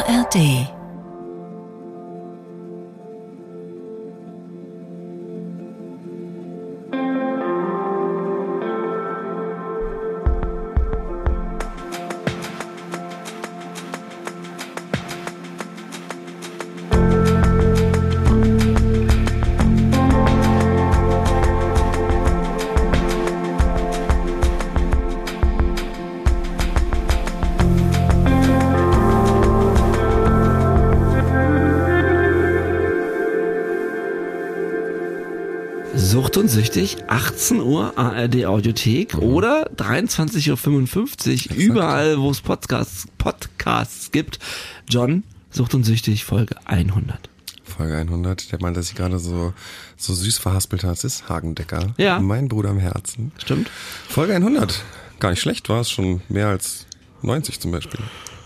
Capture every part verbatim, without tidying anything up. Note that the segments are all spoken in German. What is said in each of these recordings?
A R D. Sucht und süchtig, achtzehn Uhr A R D Audiothek mhm. oder dreiundzwanzig Uhr fünfundfünfzig, exakt. Überall, wo es Podcasts, Podcasts gibt. John, Sucht und süchtig, Folge hundert. Folge hundert, der meint, dass ich gerade so, so süß verhaspelt hat. Das ist Hagendecker, ja. Mein Bruder im Herzen. Stimmt. Folge hundert, gar nicht schlecht, war es schon mehr als neunzig zum Beispiel.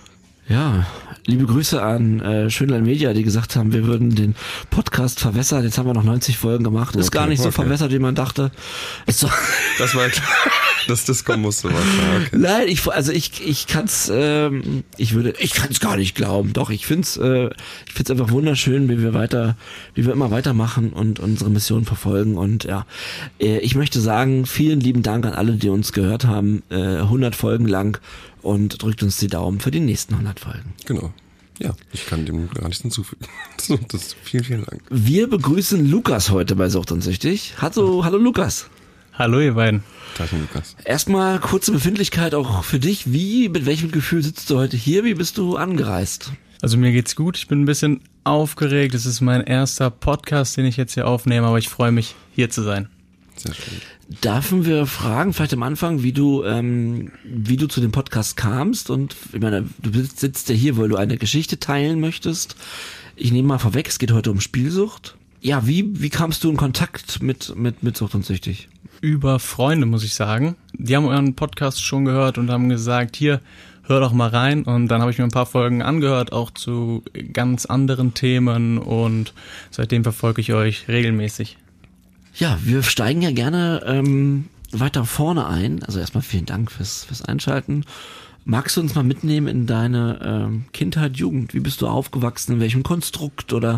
Ja, liebe Grüße an äh, Schönlein Media, die gesagt haben, wir würden den Podcast verwässern. Jetzt haben wir noch neunzig Folgen gemacht. Ist okay, gar nicht so okay. verwässert, wie man dachte. Ist so das war klar, dass das kommen musste. Was. Okay. Nein, ich also ich ich kann's, ähm, ich würde, ich kann's gar nicht glauben. Doch, ich find's, äh, ich find's einfach wunderschön, wie wir weiter, wie wir immer weitermachen und unsere Mission verfolgen. Und ja, äh, ich möchte sagen, vielen lieben Dank an alle, die uns gehört haben, äh, hundert Folgen lang. Und drückt uns die Daumen für die nächsten hundert Folgen. Genau. Ja, ich kann dem gar nichts hinzufügen. So, das, vielen, vielen Dank. Wir begrüßen Lukas heute bei Sucht und süchtig. Hallo, hallo Lukas. Hallo ihr beiden. Danke, Lukas. Erstmal kurze Befindlichkeit auch für dich. Wie, mit welchem Gefühl sitzt du heute hier? Wie bist du angereist? Also mir geht's gut. Ich bin ein bisschen aufgeregt. Es ist mein erster Podcast, den ich jetzt hier aufnehme, aber ich freue mich, hier zu sein. Sehr schön. Dürfen wir fragen, vielleicht am Anfang, wie du, ähm, wie du zu dem Podcast kamst? Und ich meine, du sitzt ja hier, weil du eine Geschichte teilen möchtest. Ich nehme mal vorweg, es geht heute um Spielsucht. Ja, wie, wie kamst du in Kontakt mit, mit, mit Sucht und süchtig? Über Freunde, muss ich sagen. Die haben euren Podcast schon gehört und haben gesagt, hier, hör doch mal rein. Und dann habe ich mir ein paar Folgen angehört, auch zu ganz anderen Themen. Und seitdem verfolge ich euch regelmäßig. Ja, wir steigen ja gerne ähm, weiter vorne ein. Also erstmal vielen Dank fürs, fürs Einschalten. Magst du uns mal mitnehmen in deine ähm, Kindheit, Jugend? Wie bist du aufgewachsen? In welchem Konstrukt? Oder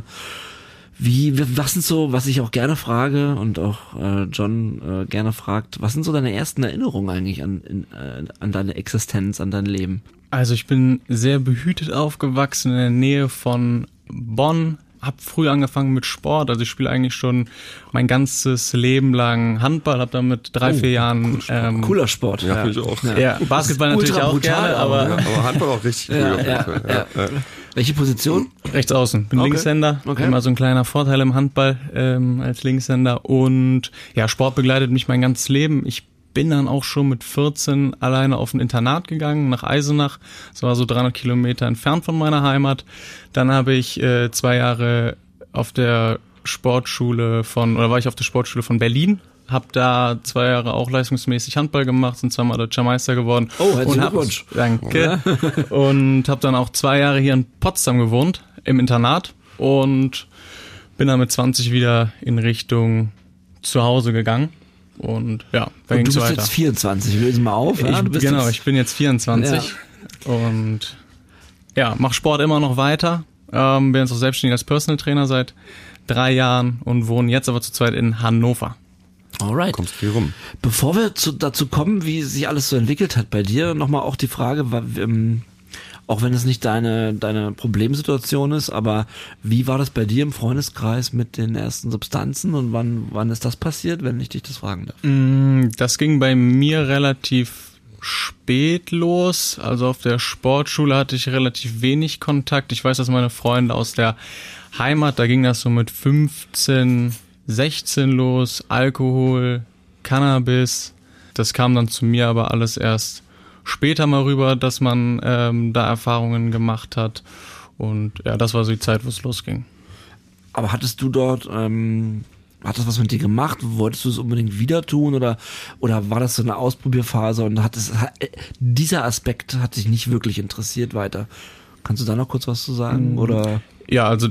wie, was sind so, was ich auch gerne frage und auch äh, John äh, gerne fragt, was sind so deine ersten Erinnerungen eigentlich an, in, äh, an deine Existenz, an dein Leben? Also ich bin sehr behütet aufgewachsen in der Nähe von Bonn. Hab früh angefangen mit Sport, also ich spiele eigentlich schon mein ganzes Leben lang Handball, hab dann mit drei, oh, vier Jahren... Cooler Sport, ähm, cooler Sport. Ja, ja. Ich auch. Ja, ja Basketball natürlich auch gerne, aber... Ja, aber Handball auch richtig cool. Ja, ja, ja. Ja. Ja. Welche Position? Rechts außen, bin okay. Linkshänder, okay. Immer so ein kleiner Vorteil im Handball ähm, als Linkshänder und ja, Sport begleitet mich mein ganzes Leben. Ich bin dann auch schon mit vierzehn alleine auf ein Internat gegangen, nach Eisenach. Das war so dreihundert Kilometer entfernt von meiner Heimat. Dann habe ich äh, zwei Jahre auf der Sportschule von, oder war ich auf der Sportschule von Berlin. Hab da zwei Jahre auch leistungsmäßig Handball gemacht, sind zweimal Deutscher Meister geworden. Oh, herzlichen Glückwunsch. Danke. Und habe dann auch zwei Jahre hier in Potsdam gewohnt, im Internat. Und bin dann mit zwanzig wieder in Richtung zu Hause gegangen. Und ja, dann und du bist weiter. Jetzt vierundzwanzig, lösen mal auf. Ja? Ich, genau, jetzt, ich bin jetzt vierundzwanzig ja. und ja, mach Sport immer noch weiter. Ähm, bin jetzt auch selbstständig als Personal Trainer seit drei Jahren und wohne jetzt aber zurzeit in Hannover. Alright. Kommst viel rum. Bevor wir zu, dazu kommen, wie sich alles so entwickelt hat bei dir, nochmal auch die Frage, ähm, auch wenn es nicht deine, deine Problemsituation ist, aber wie war das bei dir im Freundeskreis mit den ersten Substanzen und wann, wann ist das passiert, wenn ich dich das fragen darf? Das ging bei mir relativ spät los. Also auf der Sportschule hatte ich relativ wenig Kontakt. Ich weiß, dass meine Freunde aus der Heimat, da ging das so mit fünfzehn, sechzehn los, Alkohol, Cannabis. Das kam dann zu mir aber alles erst später mal rüber, dass man ähm, da Erfahrungen gemacht hat. Und ja, das war so die Zeit, wo es losging. Aber hattest du dort, ähm, hat das was mit dir gemacht? Wolltest du es unbedingt wieder tun oder oder war das so eine Ausprobierphase und hat es, hat, dieser Aspekt hat dich nicht wirklich interessiert weiter? Kannst du da noch kurz was zu sagen? Oder? Ja, also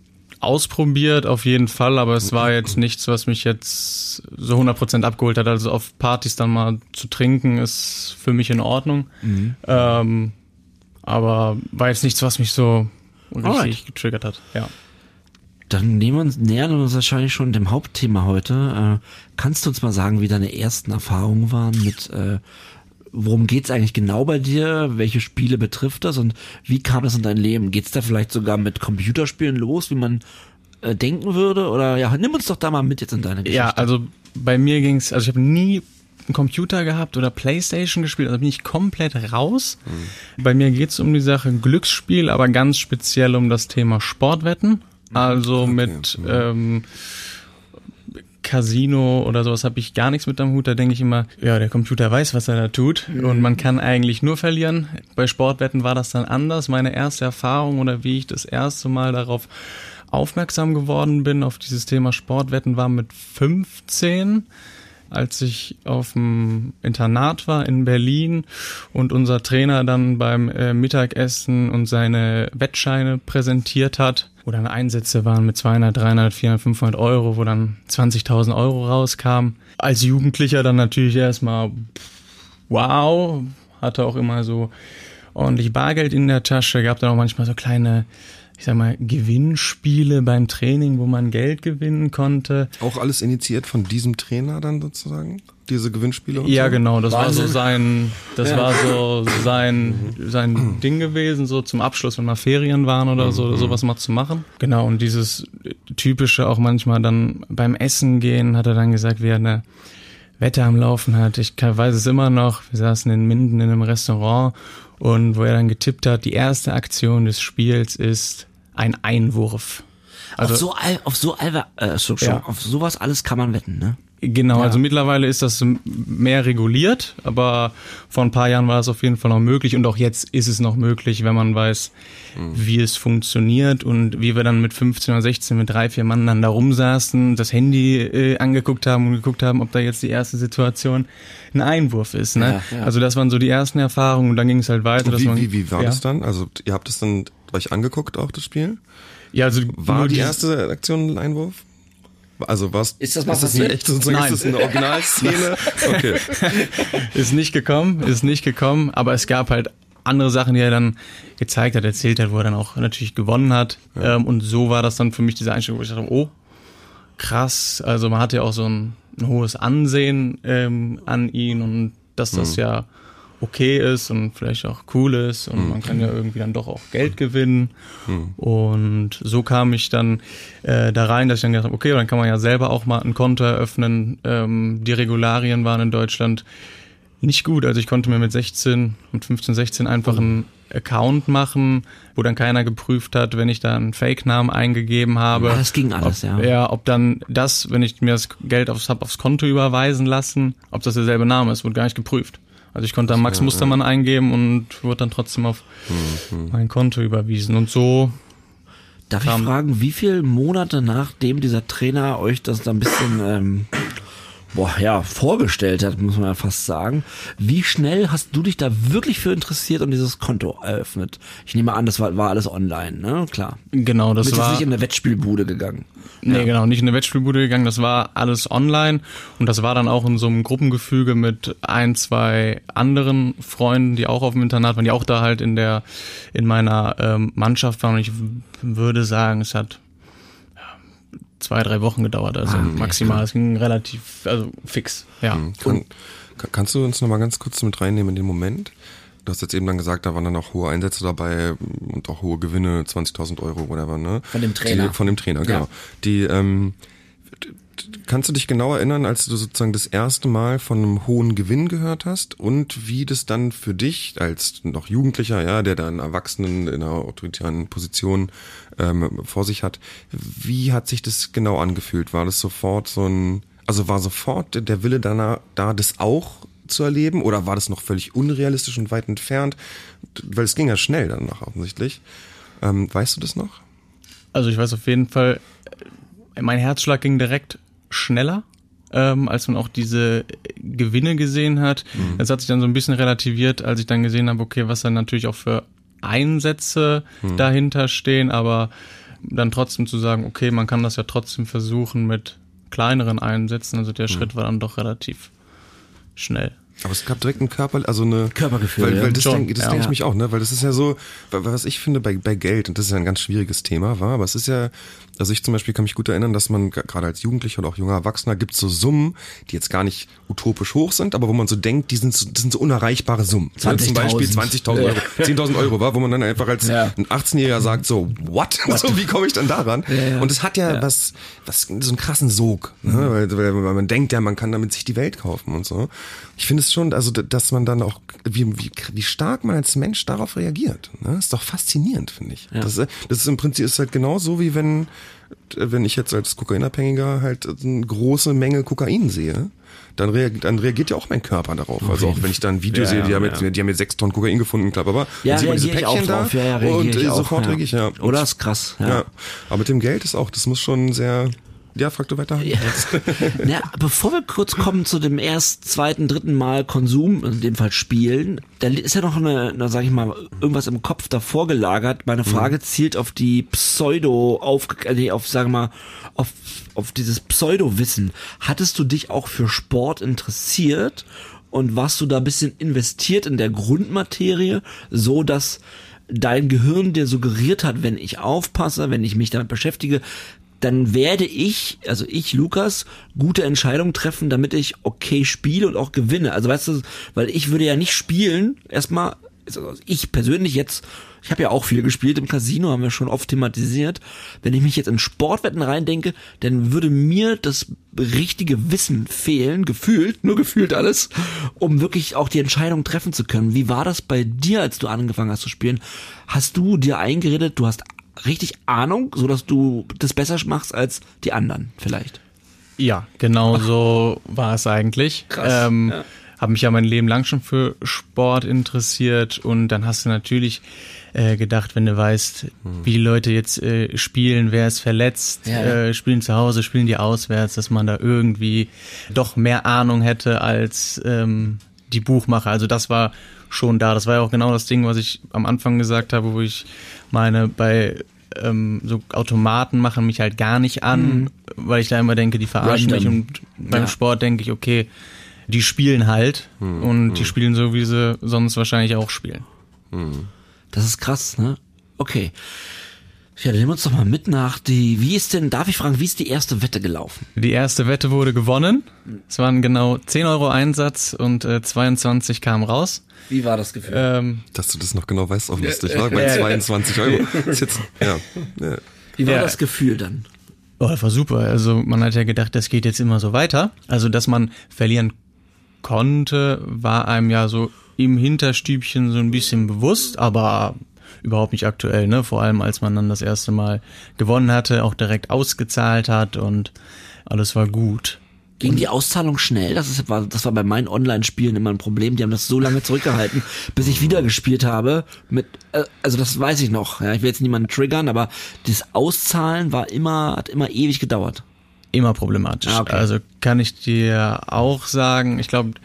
ausprobiert auf jeden Fall, aber es war jetzt nichts, was mich jetzt so hundert Prozent abgeholt hat. Also auf Partys dann mal zu trinken ist für mich in Ordnung. Mhm. Ähm, aber war jetzt nichts, was mich so richtig Alright. getriggert hat. Ja. Dann nehmen wir uns, nähern wir uns wahrscheinlich schon dem Hauptthema heute. Äh, kannst du uns mal sagen, wie deine ersten Erfahrungen waren mit, äh, worum geht's eigentlich genau bei dir? Welche Spiele betrifft das und wie kam das in dein Leben? Geht's da vielleicht sogar mit Computerspielen los, wie man äh, denken würde? Oder ja, nimm uns doch da mal mit jetzt in deine Geschichte. Ja, also bei mir ging's, also ich habe nie einen Computer gehabt oder Playstation gespielt, also bin ich komplett raus. Mhm. Bei mir geht's um die Sache Glücksspiel, aber ganz speziell um das Thema Sportwetten. Also okay. mit ähm, Casino oder sowas habe ich gar nichts mit am Hut. Da denke ich immer, ja, der Computer weiß, was er da tut mhm. und man kann eigentlich nur verlieren. Bei Sportwetten war das dann anders. Meine erste Erfahrung oder wie ich das erste Mal darauf aufmerksam geworden bin, auf dieses Thema Sportwetten, war mit fünfzehn, als ich auf dem Internat war in Berlin und unser Trainer dann beim äh, Mittagessen und seine Wettscheine präsentiert hat, wo dann Einsätze waren mit zweihundert, dreihundert, vierhundert, fünfhundert Euro, wo dann zwanzigtausend Euro rauskamen. Als Jugendlicher dann natürlich erstmal wow, hatte auch immer so ordentlich Bargeld in der Tasche, gab dann auch manchmal so kleine, ich sag mal, Gewinnspiele beim Training, wo man Geld gewinnen konnte. Auch alles initiiert von diesem Trainer dann sozusagen? Diese Gewinnspiele? Und ja, so? genau, das Wahnsinn. war so sein, das Ja. war so sein, sein Ding gewesen, so zum Abschluss, wenn mal Ferien waren oder so, sowas mal zu machen. Genau, und dieses typische auch manchmal dann beim Essen gehen, hat er dann gesagt, wie er eine Wette am Laufen hat. Ich weiß es immer noch, wir saßen in Minden in einem Restaurant und wo er dann getippt hat, die erste Aktion des Spiels ist ein Einwurf. Also auf so al, auf so alber, äh, so, schon, Ja. auf sowas alles kann man wetten, ne? Genau, Ja. also mittlerweile ist das mehr reguliert, aber vor ein paar Jahren war es auf jeden Fall noch möglich und auch jetzt ist es noch möglich, wenn man weiß, mhm. wie es funktioniert und wie wir dann mit fünfzehn oder sechzehn mit drei, vier Mann dann da rumsaßen, das Handy äh, angeguckt haben und geguckt haben, ob da jetzt die erste Situation ein Einwurf ist. Ne? Ja, ja. Also das waren so die ersten Erfahrungen und dann ging es halt weiter. Dass Wie, man, wie, wie war ja. das dann? Also ihr habt es dann euch angeguckt auch, das Spiel? Ja, also War nur die dieses- erste Aktion ein Einwurf? Also was? Ist das mal ist das eine passiert? echte sozusagen? Nein. Ist das eine Originalszene? Okay. Ist nicht gekommen, ist nicht gekommen, aber es gab halt andere Sachen, die er dann gezeigt hat, erzählt hat, wo er dann auch natürlich gewonnen hat. Ja. Ähm, und so war das dann für mich diese Einstellung, wo ich dachte, oh, krass, also man hat ja auch so ein, ein hohes Ansehen ähm, an ihn und dass das mhm. ja okay ist und vielleicht auch cool ist und mhm. man kann ja irgendwie dann doch auch Geld gewinnen. Mhm. Und so kam ich dann äh, da rein, dass ich dann gedacht habe, okay, dann kann man ja selber auch mal ein Konto eröffnen. Ähm, die Regularien waren in Deutschland nicht gut. Also ich konnte mir mit sechzehn, mit fünfzehn, sechzehn einfach einen Account machen, wo dann keiner geprüft hat, wenn ich da einen Fake-Namen eingegeben habe. Ah, das ging alles, ob, ja. Ja, ob dann das, wenn ich mir das Geld aufs, hab aufs Konto überweisen lassen, ob das derselbe Name ist, wurde gar nicht geprüft. Also ich konnte dann Max Mustermann eingeben und wurde dann trotzdem auf mhm. mein Konto überwiesen. Und so. Darf ich fragen, wie viele Monate nachdem dieser Trainer euch das da ein bisschen ähm, boah, ja, vorgestellt hat, muss man ja fast sagen, wie schnell hast du dich da wirklich für interessiert und dieses Konto eröffnet? Ich nehme an, das war, war alles online, ne? Klar. Genau, das Bist war. jetzt nicht in eine Wettspielbude gegangen. Nee, Ja. genau, nicht in eine Wettspielbude gegangen, das war alles online und das war dann auch in so einem Gruppengefüge mit ein, zwei anderen Freunden, die auch auf dem Internat waren, die auch da halt in der, in meiner ähm, Mannschaft waren und ich w- würde sagen, es hat ja, zwei, drei Wochen gedauert, also Ah, okay, maximal, es ging relativ, also fix, ja. Mhm. Kann, kann, kannst du uns noch mal ganz kurz mit reinnehmen in den Moment? Du hast jetzt eben dann gesagt, da waren dann auch hohe Einsätze dabei und auch hohe Gewinne, zwanzigtausend Euro, whatever, ne? Von dem Trainer. Die, von dem Trainer, genau. Ja. Die, ähm, kannst du dich genau erinnern, als du sozusagen das erste Mal von einem hohen Gewinn gehört hast und wie das dann für dich als noch Jugendlicher, ja, der da einen Erwachsenen in einer autoritären Position ähm, vor sich hat, wie hat sich das genau angefühlt? War das sofort so ein, also war sofort der Wille danach da, das auch zu erleben oder war das noch völlig unrealistisch und weit entfernt? Weil es ging ja schnell danach offensichtlich. Ähm, weißt du das noch? Also ich weiß auf jeden Fall, mein Herzschlag ging direkt schneller, ähm, als man auch diese Gewinne gesehen hat. Mhm. Das hat sich dann so ein bisschen relativiert, als ich dann gesehen habe, okay, was dann natürlich auch für Einsätze mhm. dahinter stehen, aber dann trotzdem zu sagen, okay, man kann das ja trotzdem versuchen mit kleineren Einsätzen. Also der mhm. Schritt war dann doch relativ schnell. Aber es gab direkt ein Körper, also eine Körpergefühl, weil, ja. weil das Schon, denke das ja. denke ich mich auch, ne, weil das ist ja so, was ich finde bei bei Geld, und das ist ja ein ganz schwieriges Thema, war, aber es ist ja, also ich zum Beispiel kann mich gut erinnern, dass man gerade als Jugendlicher oder auch junger Erwachsener gibt es so Summen, die jetzt gar nicht utopisch hoch sind, aber wo man so denkt, die sind so, das sind so unerreichbare Summen. Ne? Zum Beispiel zwanzigtausend Euro, zehntausend Euro war, wo man dann einfach als ja. ein achtzehnjähriger sagt so, what? what? So, wie komme ich dann daran? Ja, ja. Und es hat ja, ja was, was so einen krassen Sog, ne? Mhm. weil, weil, weil man denkt ja, man kann damit sich die Welt kaufen und so. Ich finde es schon, also dass man dann auch, wie, wie, wie stark man als Mensch darauf reagiert. Ne? Ist doch faszinierend, finde ich. Ja. Das, das ist im Prinzip ist halt genauso wie wenn, wenn ich jetzt als Kokainabhängiger halt eine große Menge Kokain sehe. Dann reagiert, dann reagiert ja auch mein Körper darauf. Okay. Also auch wenn ich dann ein Video ja, sehe, die, ja, haben jetzt, ja. die haben jetzt sechs Tonnen Kokain gefunden, klar, aber ja, dann sieht man diese Päckchen da ja, ja, und ich sofort auch, ja. reagiere ich, ja. Oder ist krass. Ja. ja. Aber mit dem Geld ist auch, das muss schon sehr... Ja, frag du weiter. Ja. Na, bevor wir kurz kommen zu dem ersten, zweiten, dritten Mal Konsum, in dem Fall Spielen, da ist ja noch eine, na, sag ich mal, irgendwas im Kopf davor gelagert. Meine Frage mhm. zielt auf die Pseudo, auf, nee, auf, sagen wir mal, auf, auf dieses Pseudo-Wissen. Hattest du dich auch für Sport interessiert und warst du da ein bisschen investiert in der Grundmaterie, so dass dein Gehirn dir suggeriert hat, wenn ich aufpasse, wenn ich mich damit beschäftige, dann werde ich, also ich, Lukas, gute Entscheidungen treffen, damit ich okay spiele und auch gewinne. Also weißt du, weil ich würde ja nicht spielen, erstmal, also ich persönlich jetzt, ich habe ja auch viel gespielt im Casino, haben wir schon oft thematisiert. Wenn ich mich jetzt in Sportwetten reindenke, dann würde mir das richtige Wissen fehlen, gefühlt, nur gefühlt alles, um wirklich auch die Entscheidung treffen zu können. Wie war das bei dir, als du angefangen hast zu spielen? Hast du dir eingeredet, du hast richtig Ahnung, so dass du das besser machst als die anderen vielleicht? Ja, genau so war es eigentlich. Krass, ähm, ja. Habe mich ja mein Leben lang schon für Sport interessiert und dann hast du natürlich äh, gedacht, wenn du weißt, hm. wie die Leute jetzt äh, spielen, wer ist verletzt, ja, ja. Äh, spielen zu Hause, spielen die auswärts, dass man da irgendwie doch mehr Ahnung hätte als ähm, die Buchmacher. Also das war schon da. Das war ja auch genau das Ding, was ich am Anfang gesagt habe, wo ich meine, bei ähm, so Automaten machen mich halt gar nicht an, mhm. weil ich da immer denke, die verarschen Random. mich und beim ja. Sport denke ich, okay, die spielen halt mhm. und die spielen so, wie sie sonst wahrscheinlich auch spielen. Mhm. Das ist krass, ne? Okay. Ja, dann nehmen wir uns doch mal mit nach die, wie ist denn, darf ich fragen, wie ist die erste Wette gelaufen? Die erste Wette wurde gewonnen. Es waren genau zehn Euro Einsatz und äh, zweiundzwanzig kamen raus. Wie war das Gefühl? Ähm, Dass du das noch genau weißt, auch lustig, war bei zweiundzwanzig Euro. Ist jetzt, ja, ja. Wie war ja. das Gefühl dann? Oh, das war super. Also man hat ja gedacht, das geht jetzt immer so weiter. Also dass man verlieren konnte, war einem ja so im Hinterstübchen so ein bisschen bewusst, aber überhaupt nicht aktuell, ne? Vor allem, als man dann das erste Mal gewonnen hatte, auch direkt ausgezahlt hat und alles war gut. Ging die Auszahlung schnell? Das ist, war, das war bei meinen Online-Spielen immer ein Problem. Die haben das so lange zurückgehalten, bis ich wieder gespielt habe. Mit, äh, also das weiß ich noch. Ja, ich will jetzt niemanden triggern, aber das Auszahlen war immer, hat immer ewig gedauert. Immer problematisch. Ah, okay. Also kann ich dir auch sagen, ich glaube,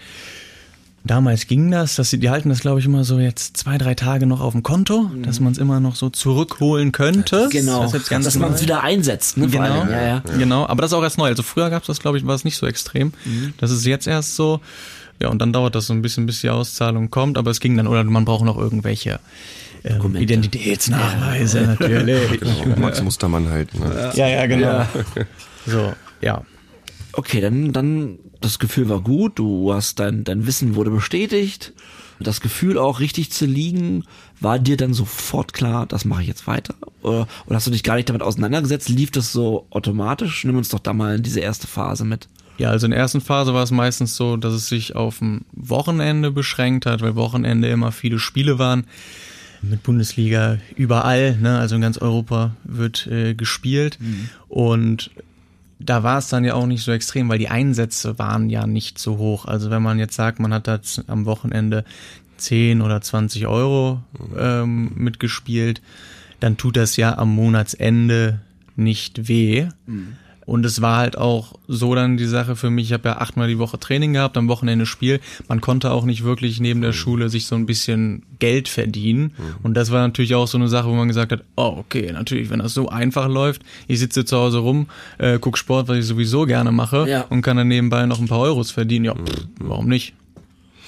damals ging das, dass sie, die halten das, glaube ich, immer so jetzt zwei, drei Tage noch auf dem Konto, mhm. dass man es immer noch so zurückholen könnte. Genau, das ganz dass man es wieder einsetzt. Ne, genau, allem, ja, ja. genau. Aber das ist auch erst neu. Also früher gab es das, glaube ich, war es nicht so extrem. Mhm. Das ist jetzt erst so. Ja, und dann dauert das so ein bisschen, bis die Auszahlung kommt. Aber es ging dann, oder man braucht noch irgendwelche ähm, Identitätsnachweise ja. natürlich. Genau, Max Mustermann halt. Ne? Ja, ja, genau. Ja. So, ja. Okay, dann, dann, das Gefühl war gut, du hast dein, dein Wissen wurde bestätigt, das Gefühl auch richtig zu liegen, war dir dann sofort klar, das mache ich jetzt weiter? Oder, oder hast du dich gar nicht damit auseinandergesetzt? Lief das so automatisch? Nimm uns doch da mal in diese erste Phase mit. Ja, also in der ersten Phase war es meistens so, dass es sich auf ein Wochenende beschränkt hat, weil Wochenende immer viele Spiele waren. Mit Bundesliga überall, ne? Also in ganz Europa wird äh, gespielt mhm. und da war es dann ja auch nicht so extrem, weil die Einsätze waren ja nicht so hoch. Also wenn man jetzt sagt, man hat da am Wochenende zehn oder zwanzig Euro ähm, mitgespielt, dann tut das ja am Monatsende nicht weh. Mhm. Und es war halt auch so dann die Sache für mich, ich habe ja achtmal die Woche Training gehabt, am Wochenende Spiel. Man konnte auch nicht wirklich neben der Schule sich so ein bisschen Geld verdienen. Und das war natürlich auch so eine Sache, wo man gesagt hat, oh okay, natürlich, wenn das so einfach läuft, ich sitze zu Hause rum, äh, guck Sport, was ich sowieso gerne mache ja. und kann dann nebenbei noch ein paar Euros verdienen. Ja, pff, warum nicht?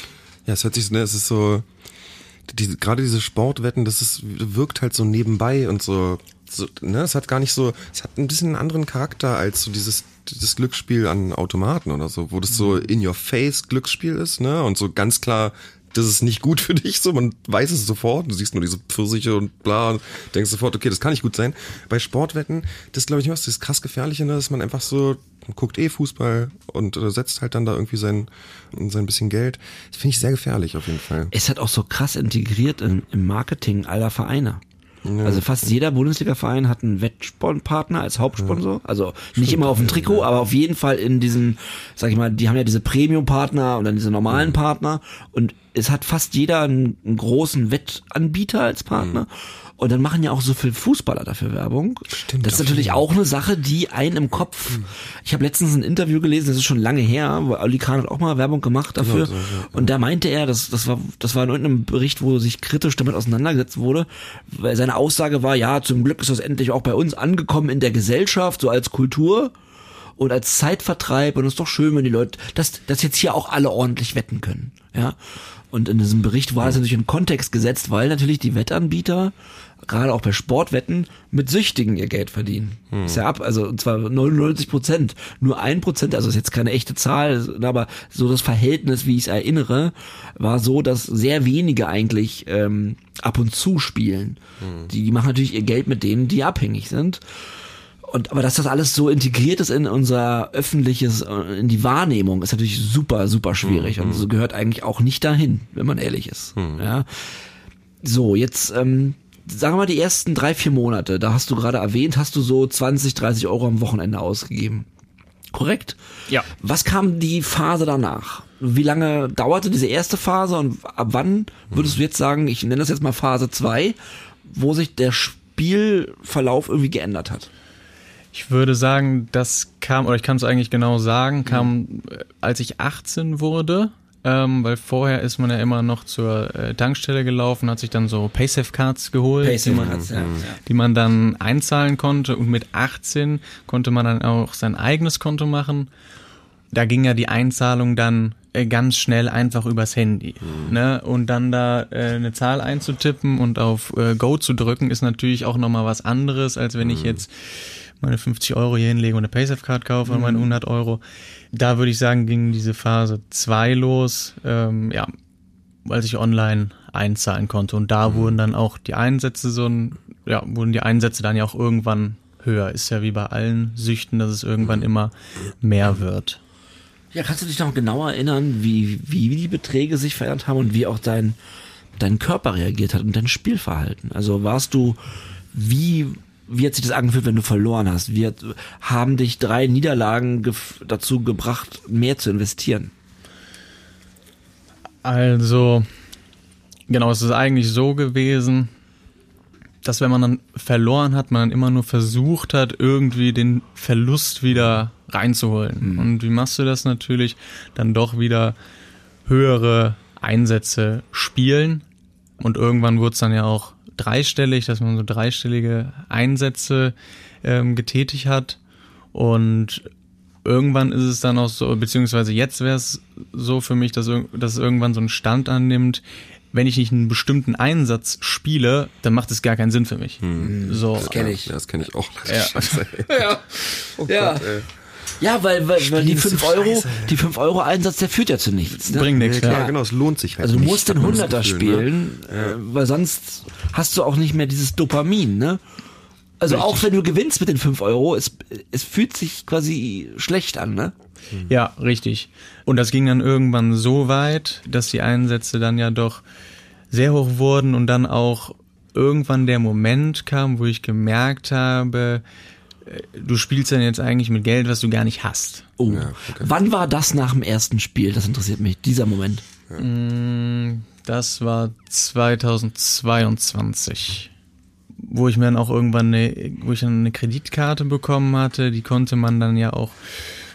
Ja, es hört sich, ne, es ist so, die, gerade diese Sportwetten, das ist, wirkt halt so nebenbei und so, so, ne, es hat gar nicht so, es hat ein bisschen einen anderen Charakter als so dieses, dieses Glücksspiel an Automaten oder so, wo das so in your face Glücksspiel ist, ne, und so ganz klar, das ist nicht gut für dich, so, man weiß es sofort, du siehst nur diese Pfirsiche und bla, und denkst sofort, okay, das kann nicht gut sein. Bei Sportwetten, das glaube ich was, das ist krass Gefährliche, ne, dass man einfach so, man guckt eh Fußball und äh, setzt halt dann da irgendwie sein, sein bisschen Geld. Das finde ich sehr gefährlich auf jeden Fall. Es hat auch so krass integriert im, im Marketing aller Vereine. Ja. Also fast jeder Bundesliga-Verein hat einen Wettsportpartner als Hauptsponsor. Also nicht immer auf dem Trikot, aber auf jeden Fall in diesen, sag ich mal, die haben ja diese Premium-Partner und dann diese normalen mhm. Partner. Und es hat fast jeder einen, einen großen Wettanbieter als Partner. Mhm. Und dann machen ja auch so viel Fußballer dafür Werbung. Stimmt, das ist natürlich auch eine Sache, die einen im Kopf... Ich habe letztens ein Interview gelesen, das ist schon lange her, wo Ali Khan hat auch mal Werbung gemacht dafür. Genau, so, ja. Und da meinte er, das, das war das war in irgendeinem Bericht, wo sich kritisch damit auseinandergesetzt wurde, weil seine Aussage war, ja, zum Glück ist das endlich auch bei uns angekommen in der Gesellschaft, so als Kultur und als Zeitvertreib. Und es ist doch schön, wenn die Leute, dass, dass jetzt hier auch alle ordentlich wetten können. Ja. Und in diesem Bericht war es natürlich in Kontext gesetzt, weil natürlich die Wettanbieter, gerade auch bei Sportwetten, mit Süchtigen ihr Geld verdienen. Hm. Ist ja ab, also und zwar neunundneunzig Prozent. Nur ein Prozent, also ist jetzt keine echte Zahl, aber so das Verhältnis, wie ich es erinnere, war so, dass sehr wenige eigentlich ähm, ab und zu spielen. Hm. Die, die machen natürlich ihr Geld mit denen, die abhängig sind. Und, aber dass das alles so integriert ist in unser öffentliches, in die Wahrnehmung, ist natürlich super, super schwierig. Mhm. Und so gehört eigentlich auch nicht dahin, wenn man ehrlich ist. Mhm. Ja. So, jetzt, ähm, sagen wir mal die ersten drei, vier Monate, da hast du gerade erwähnt, hast du so zwanzig, dreißig Euro am Wochenende ausgegeben. Korrekt? Ja. Was kam die Phase danach? Wie lange dauerte diese erste Phase und ab wann würdest du jetzt sagen, ich nenne das jetzt mal Phase zwei, wo sich der Spielverlauf irgendwie geändert hat? Ich würde sagen, das kam, oder ich kann es eigentlich genau sagen, kam, mhm. als ich achtzehn wurde, ähm, weil vorher ist man ja immer noch zur äh, Tankstelle gelaufen, hat sich dann so Paysafe-Cards geholt, Paysafe-Cards, die, man, ja, ja. die man dann einzahlen konnte, und mit achtzehn konnte man dann auch sein eigenes Konto machen. Da ging ja die Einzahlung dann äh, ganz schnell einfach übers Handy. Mhm. Ne? Und dann da äh, eine Zahl einzutippen und auf äh, Go zu drücken, ist natürlich auch nochmal was anderes, als wenn mhm. ich jetzt meine fünfzig Euro hier hinlege und eine Paysafe-Card kaufe und mhm. meine hundert Euro. Da würde ich sagen, ging diese Phase zwei los, ähm, ja, weil ich online einzahlen konnte. Und da mhm. wurden dann auch die Einsätze so ein, ja, wurden die Einsätze dann ja auch irgendwann höher. Ist ja wie bei allen Süchten, dass es irgendwann mhm. immer mehr wird. Ja, kannst du dich noch genauer erinnern, wie, wie die Beträge sich verändert haben und wie auch dein, dein Körper reagiert hat und dein Spielverhalten? Also warst du, wie... Wie hat sich das angefühlt, wenn du verloren hast? Wie hat, haben dich drei Niederlagen gef- dazu gebracht, mehr zu investieren? Also, genau, es ist eigentlich so gewesen, dass wenn man dann verloren hat, man dann immer nur versucht hat, irgendwie den Verlust wieder reinzuholen. Mhm. Und wie machst du das natürlich? Dann doch wieder höhere Einsätze spielen. Und irgendwann wurde es dann ja auch dreistellig, dass man so dreistellige Einsätze ähm, getätigt hat, und irgendwann ist es dann auch so, beziehungsweise jetzt wäre es so für mich, dass, dass es irgendwann so einen Stand annimmt, wenn ich nicht einen bestimmten Einsatz spiele, dann macht es gar keinen Sinn für mich. Hm. So, das kenne ich. Ja, das kenne ich auch. Ja. ja. Oh ja. Gott, ey. Ja, weil, weil, weil die fünf Euro, die fünf Euro Einsatz, der führt ja zu nichts. Ne? Bringt nichts, ja. ja. Ja, genau, es lohnt sich halt Also du nicht, musst den Hunderter Gefühl, spielen, ne? Ja. äh, weil sonst hast du auch nicht mehr dieses Dopamin, ne? Also Richtig. Auch wenn du gewinnst mit den fünf Euro, es, es fühlt sich quasi schlecht an, ne? Ja, richtig. Und das ging dann irgendwann so weit, dass die Einsätze dann ja doch sehr hoch wurden und dann auch irgendwann der Moment kam, wo ich gemerkt habe, du spielst dann jetzt eigentlich mit Geld, was du gar nicht hast. Oh, ja, okay. Wann war das nach dem ersten Spiel? Das interessiert mich, dieser Moment. Ja. Das war zweitausendzweiundzwanzig, wo ich mir dann auch irgendwann eine, wo ich dann eine Kreditkarte bekommen hatte, die konnte man dann ja auch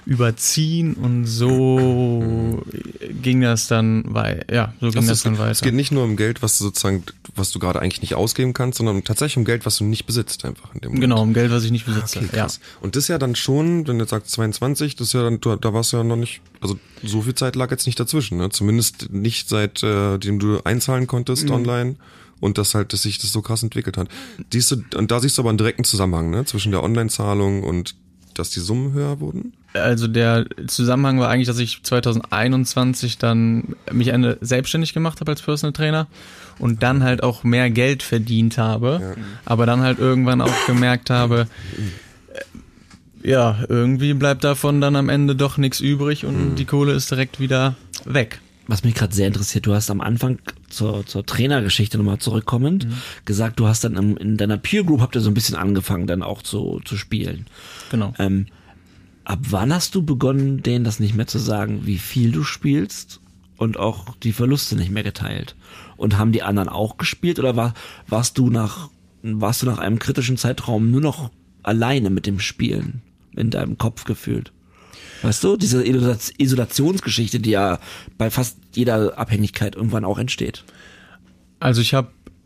überziehen und so ging das dann weiter. Ja, so ging Also das es, dann weiter. Es geht nicht nur um Geld, was du sozusagen, was du gerade eigentlich nicht ausgeben kannst, sondern tatsächlich um Geld, was du nicht besitzt einfach in dem Moment. Genau, um Geld, was ich nicht besitze. Okay, krass. Ja. Und das ja dann schon, wenn du jetzt sagst zweiundzwanzig, das ist ja dann, da warst du ja noch nicht, also so viel Zeit lag jetzt nicht dazwischen, ne? Zumindest nicht seit äh, dem du einzahlen konntest mhm. online. Und dass halt, dass sich das so krass entwickelt hat. Siehst du, und da siehst du aber einen direkten Zusammenhang, ne, zwischen der Online-Zahlung und dass die Summen höher wurden? Also der Zusammenhang war eigentlich, dass ich zwanzig einundzwanzig dann mich eine selbstständig gemacht habe als Personal Trainer und dann halt auch mehr Geld verdient habe, ja. aber dann halt irgendwann auch gemerkt habe, äh, ja, irgendwie bleibt davon dann am Ende doch nichts übrig und mhm. die Kohle ist direkt wieder weg. Was mich gerade sehr interessiert, du hast am Anfang zur, zur Trainergeschichte nochmal zurückkommend mhm. gesagt, du hast dann im, in deiner Peer Group habt ihr so ein bisschen angefangen dann auch zu, zu spielen. Genau. Ähm, ab wann hast du begonnen, denen das nicht mehr zu sagen, wie viel du spielst und auch die Verluste nicht mehr geteilt? Und haben die anderen auch gespielt oder war, warst du nach, warst du nach einem kritischen Zeitraum nur noch alleine mit dem Spielen in deinem Kopf gefühlt? Weißt du, diese Isolationsgeschichte, die ja bei fast jeder Abhängigkeit irgendwann auch entsteht. Also ich habe,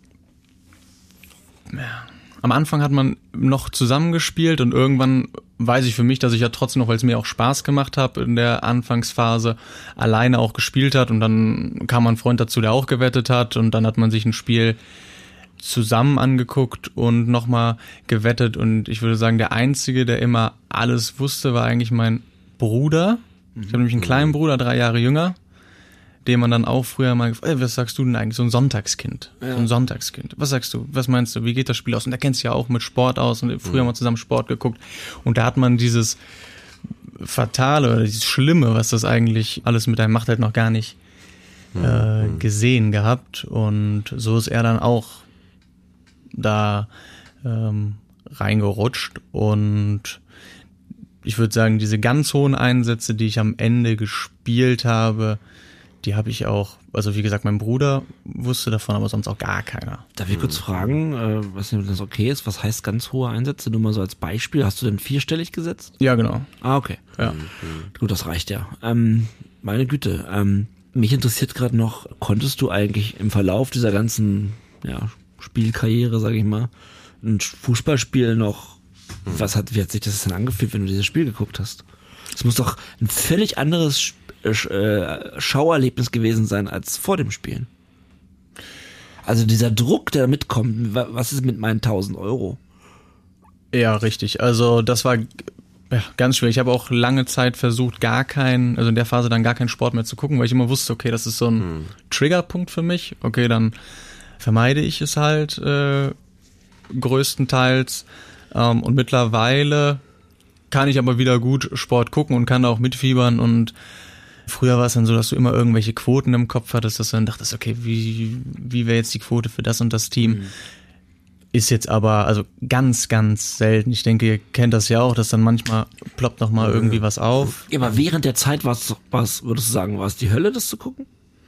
ja, am Anfang hat man noch zusammengespielt und irgendwann weiß ich für mich, dass ich ja trotzdem noch, weil es mir auch Spaß gemacht hat in der Anfangsphase, alleine auch gespielt hat und dann kam ein Freund dazu, der auch gewettet hat und dann hat man sich ein Spiel zusammen angeguckt und nochmal gewettet und ich würde sagen, der Einzige, der immer alles wusste, war eigentlich mein Bruder. Ich habe nämlich einen kleinen Bruder, drei Jahre jünger, dem man dann auch früher mal gefragt, ey, was sagst du denn eigentlich? So ein Sonntagskind. Ja. So ein Sonntagskind. Was sagst du? Was meinst du? Wie geht das Spiel aus? Und der kennt sich ja auch mit Sport aus und früher mhm. mal zusammen Sport geguckt. Und da hat man dieses Fatale oder dieses Schlimme, was das eigentlich alles mit einem macht, halt noch gar nicht äh, gesehen gehabt. Und so ist er dann auch da ähm, reingerutscht und ich würde sagen, diese ganz hohen Einsätze, die ich am Ende gespielt habe, die habe ich auch, also wie gesagt, mein Bruder wusste davon, aber sonst auch gar keiner. Darf ich kurz fragen, äh, was das okay ist? Was heißt ganz hohe Einsätze? Nur mal so als Beispiel. Hast du denn vierstellig gesetzt? Ja, genau. Ah, okay. Ja. Mhm. Gut, das reicht ja. Ähm, meine Güte. Ähm, mich interessiert gerade noch, konntest du eigentlich im Verlauf dieser ganzen ja, Spielkarriere, sage ich mal, ein Fußballspiel noch Was hat, wie hat sich das denn angefühlt, wenn du dieses Spiel geguckt hast? Es muss doch ein völlig anderes äh, Schauerlebnis gewesen sein als vor dem Spielen. Also dieser Druck, der da mitkommt, was ist mit meinen tausend Euro? Ja, richtig. Also das war ja, ganz schwierig. Ich habe auch lange Zeit versucht, gar keinen, also in der Phase dann gar keinen Sport mehr zu gucken, weil ich immer wusste, okay, das ist so ein hm. Triggerpunkt für mich. Okay, dann vermeide ich es halt äh, größtenteils. Um, und mittlerweile kann ich aber wieder gut Sport gucken und kann auch mitfiebern und früher war es dann so, dass du immer irgendwelche Quoten im Kopf hattest, dass du dann dachtest, okay, wie, wie wäre jetzt die Quote für das und das Team? Mhm. Ist jetzt aber also ganz, ganz selten. Ich denke, ihr kennt das ja auch, dass dann manchmal ploppt noch mal irgendwie was auf. Ja, aber während der Zeit war es, was würdest du sagen, war es die Hölle, das zu gucken?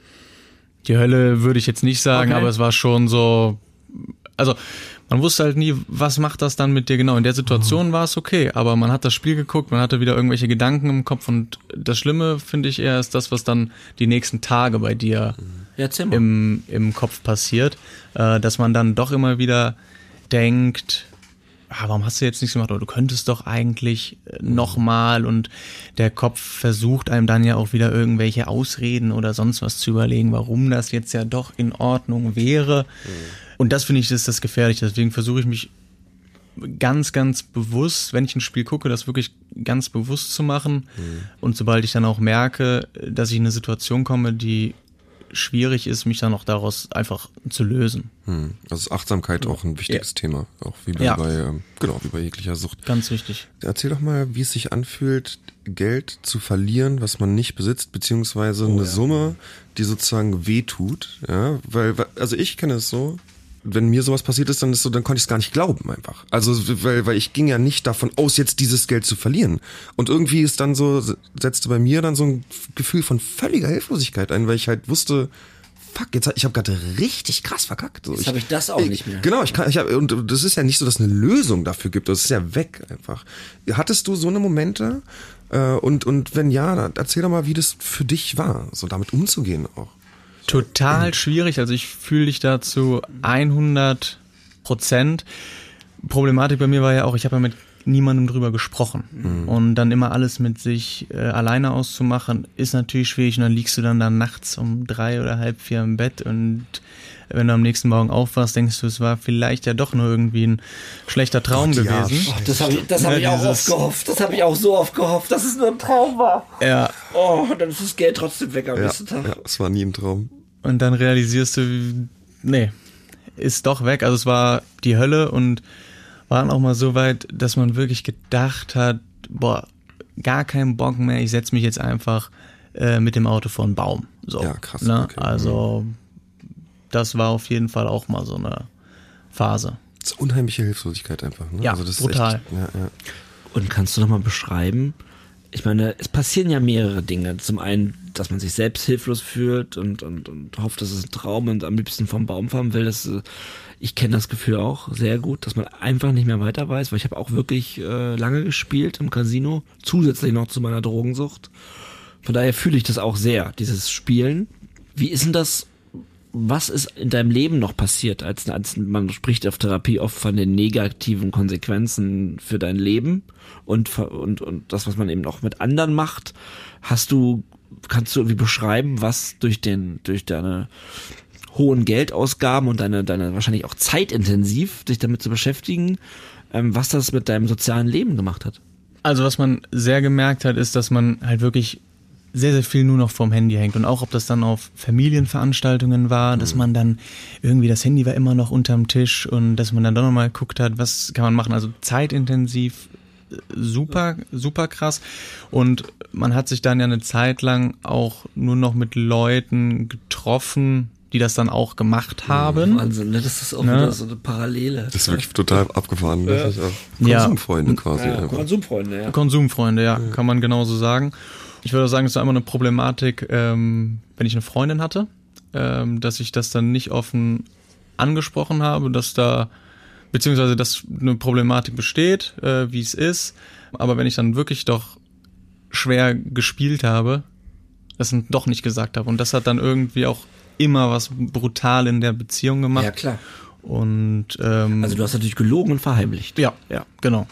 Die Hölle würde ich jetzt nicht sagen, okay. aber es war schon so, also man wusste halt nie, was macht das dann mit dir genau. In der Situation war es okay, aber man hat das Spiel geguckt, man hatte wieder irgendwelche Gedanken im Kopf und das Schlimme, finde ich eher, ist das, was dann die nächsten Tage bei dir ja, im, im Kopf passiert, äh, dass man dann doch immer wieder denkt, ah, warum hast du jetzt nichts gemacht? Oder du könntest doch eigentlich nochmal und der Kopf versucht einem dann ja auch wieder irgendwelche Ausreden oder sonst was zu überlegen, warum das jetzt ja doch in Ordnung wäre. Mhm. Und das finde ich, ist das Gefährliche. Deswegen versuche ich mich ganz, ganz bewusst, wenn ich ein Spiel gucke, das wirklich ganz bewusst zu machen. Mhm. Und sobald ich dann auch merke, dass ich in eine Situation komme, die schwierig ist, mich dann auch daraus einfach zu lösen. Hm. Also ist Achtsamkeit auch ein wichtiges ja. Thema, auch wie bei, ja. bei ähm, genau wie bei jeglicher Sucht. Ganz wichtig. Erzähl doch mal, wie es sich anfühlt, Geld zu verlieren, was man nicht besitzt, beziehungsweise oh, eine ja. Summe, die sozusagen wehtut. Ja, weil also ich kenne es so. Wenn mir sowas passiert ist, dann ist so, dann konnte ich es gar nicht glauben einfach. Also weil, weil ich ging ja nicht davon aus, jetzt dieses Geld zu verlieren. Und irgendwie ist dann so, setzte bei mir dann so ein Gefühl von völliger Hilflosigkeit ein, weil ich halt wusste, fuck, jetzt ich habe gerade richtig krass verkackt. So, jetzt habe ich das auch ich, nicht mehr. Genau, ich kann, ich hab, und das ist ja nicht so, dass es eine Lösung dafür gibt. Das ist ja weg einfach. Hattest du so eine Momente, Äh, und, und wenn ja, erzähl doch mal, wie das für dich war, so damit umzugehen auch. Total schwierig, also ich fühle dich dazu hundert Prozent. Problematik bei mir war ja auch, ich habe ja mit niemandem drüber gesprochen. Mhm. Und dann immer alles mit sich äh, alleine auszumachen, ist natürlich schwierig. Und dann liegst du dann da nachts um drei oder halb vier im Bett und wenn du am nächsten Morgen aufwachst, denkst du, es war vielleicht ja doch nur irgendwie ein schlechter Traum Gott, ja. gewesen. Oh, das habe ich, das hab Ja, ich auch dieses- oft gehofft. Das habe ich auch so oft gehofft, dass es nur ein Traum war. Ja, Oh, dann ist das Geld trotzdem weg am Ja, nächsten Tag. ja, es war nie ein Traum. und dann realisierst du, nee, ist doch weg. Also es war die Hölle und waren auch mal so weit, dass man wirklich gedacht hat, boah, gar keinen Bock mehr, ich setze mich jetzt einfach äh, mit dem Auto vor einen Baum. So, Ja, krass, Ne? okay. Also das war auf jeden Fall auch mal so eine Phase. Das ist unheimliche Hilflosigkeit einfach. Ne? Ja, also das ist brutal. Echt, ja, ja. Und kannst du noch mal beschreiben? Ich meine, es passieren ja mehrere Dinge. Zum einen, dass man sich selbst hilflos fühlt und, und, und hofft, dass es ein Traum und am liebsten vom Baum fahren will. Das, äh, ich kenne das Gefühl auch sehr gut, dass man einfach nicht mehr weiter weiß, weil ich habe auch wirklich äh, lange gespielt im Casino, zusätzlich noch zu meiner Drogensucht. Von daher fühle ich das auch sehr, dieses Spielen. Wie ist denn das? Was ist in deinem Leben noch passiert, als, als man spricht auf Therapie oft von den negativen Konsequenzen für dein Leben und, und, und das, was man eben auch mit anderen macht? Hast du, kannst du irgendwie beschreiben, was durch den, durch deine hohen Geldausgaben und deine, deine wahrscheinlich auch zeitintensiv, sich damit zu beschäftigen, ähm, was das mit deinem sozialen Leben gemacht hat? Also was man sehr gemerkt hat, ist, dass man halt wirklich sehr, sehr viel nur noch vorm Handy hängt. Und auch ob das dann auf Familienveranstaltungen war, dass man dann irgendwie, das Handy war immer noch unterm Tisch und dass man dann doch nochmal geguckt hat, was kann man machen. Also zeitintensiv, super, super krass. Und man hat sich dann ja eine Zeit lang auch nur noch mit Leuten getroffen, die das dann auch gemacht haben. Wahnsinn, ne? Das ist auch Ne? wieder so eine Parallele. Das ist wirklich total abgefahren. Das ist auch Ja. Konsumfreunde quasi. Ja, einfach. Konsumfreunde, ja. Konsumfreunde, ja, kann man genauso sagen. Ich würde auch sagen, es war immer eine Problematik, ähm, wenn ich eine Freundin hatte, ähm, dass ich das dann nicht offen angesprochen habe, dass da, beziehungsweise dass eine Problematik besteht, äh, wie es ist. Aber wenn ich dann wirklich doch schwer gespielt habe, das dann doch nicht gesagt habe. Und das hat dann irgendwie auch immer was brutal in der Beziehung gemacht. Ja, klar. Und ähm, Also du hast natürlich gelogen und verheimlicht. ja, ja, genau.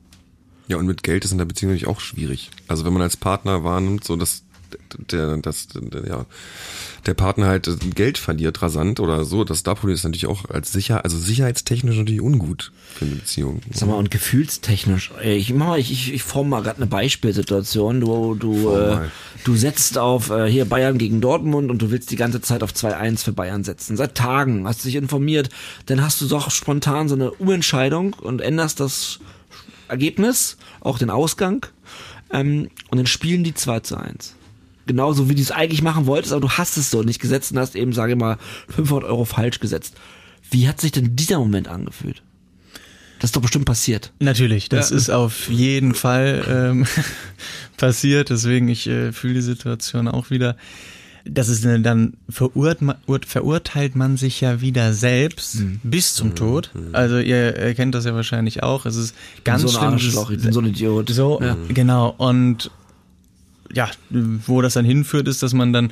Ja, und mit Geld ist in der Beziehung natürlich auch schwierig. Also wenn man als Partner wahrnimmt, so dass der, das, der, ja, der Partner halt Geld verliert rasant oder so, das da Problem ist natürlich auch als sicher, also sicherheitstechnisch natürlich ungut für eine Beziehung. Sag mal, und gefühlstechnisch, ey, ich mach mal, ich, ich, ich form mal gerade eine Beispielsituation. Du, du, Form äh, mal. du setzt auf äh, hier Bayern gegen Dortmund und du willst die ganze Zeit auf zwei eins für Bayern setzen. Seit Tagen hast du dich informiert, dann hast du doch spontan so eine Umentscheidung und änderst das Ergebnis, auch den Ausgang, ähm, und dann spielen die zwei zu eins. Genauso wie du es eigentlich machen wolltest, aber du hast es so nicht gesetzt und hast eben, sage ich mal, fünfhundert Euro falsch gesetzt. Wie hat sich denn dieser Moment angefühlt? Das ist doch bestimmt passiert. Natürlich, das Ja. ist auf jeden Fall ähm, passiert, deswegen ich äh, fühle die Situation auch wieder. Das ist eine, dann verurt, ur, verurteilt man sich ja wieder selbst Mhm. bis zum Tod. Also ihr, ihr kennt das ja wahrscheinlich auch. Es ist ganz ich bin so ein schlimm. Arschloch, ich bin so ein Idiot. So, Ja. genau. Und ja, wo das dann hinführt, ist, dass man dann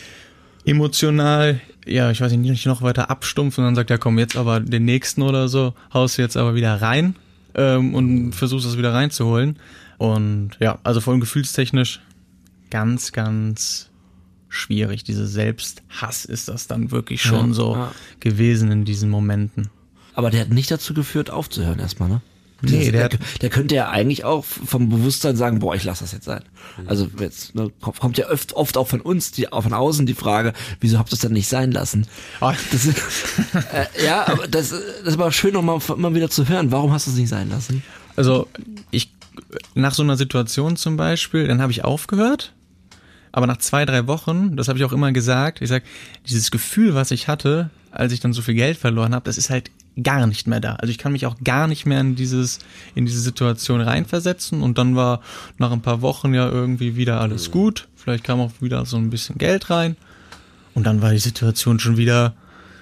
emotional, ja, ich weiß nicht, nicht noch weiter abstumpft und dann sagt, ja komm, jetzt aber den nächsten oder so, haust du jetzt aber wieder rein ähm, und versuchst das wieder reinzuholen. Und ja, also vor allem gefühlstechnisch ganz, ganz schwierig. Diese Selbsthass ist das dann wirklich schon Ja, so ja. gewesen in diesen Momenten. Aber der hat nicht dazu geführt, aufzuhören erstmal, ne? Nee, der, der der, der könnte ja eigentlich auch vom Bewusstsein sagen, boah, ich lasse das jetzt sein. Also jetzt ne, kommt kommt ja oft, oft auch von uns, die, auch von außen die Frage, wieso habt ihr es denn nicht sein lassen? Ah. Das ist, äh, ja, aber das, das ist aber schön, nochmal immer wieder zu hören. Warum hast du es nicht sein lassen? Also ich nach so einer Situation zum Beispiel, dann habe ich aufgehört, aber nach zwei, drei Wochen, das habe ich auch immer gesagt, ich sag, dieses Gefühl, was ich hatte, als ich dann so viel Geld verloren habe, das ist halt gar nicht mehr da. Also ich kann mich auch gar nicht mehr in dieses in diese Situation reinversetzen und dann war nach ein paar Wochen ja irgendwie wieder alles gut. Vielleicht kam auch wieder so ein bisschen Geld rein und dann war die Situation schon wieder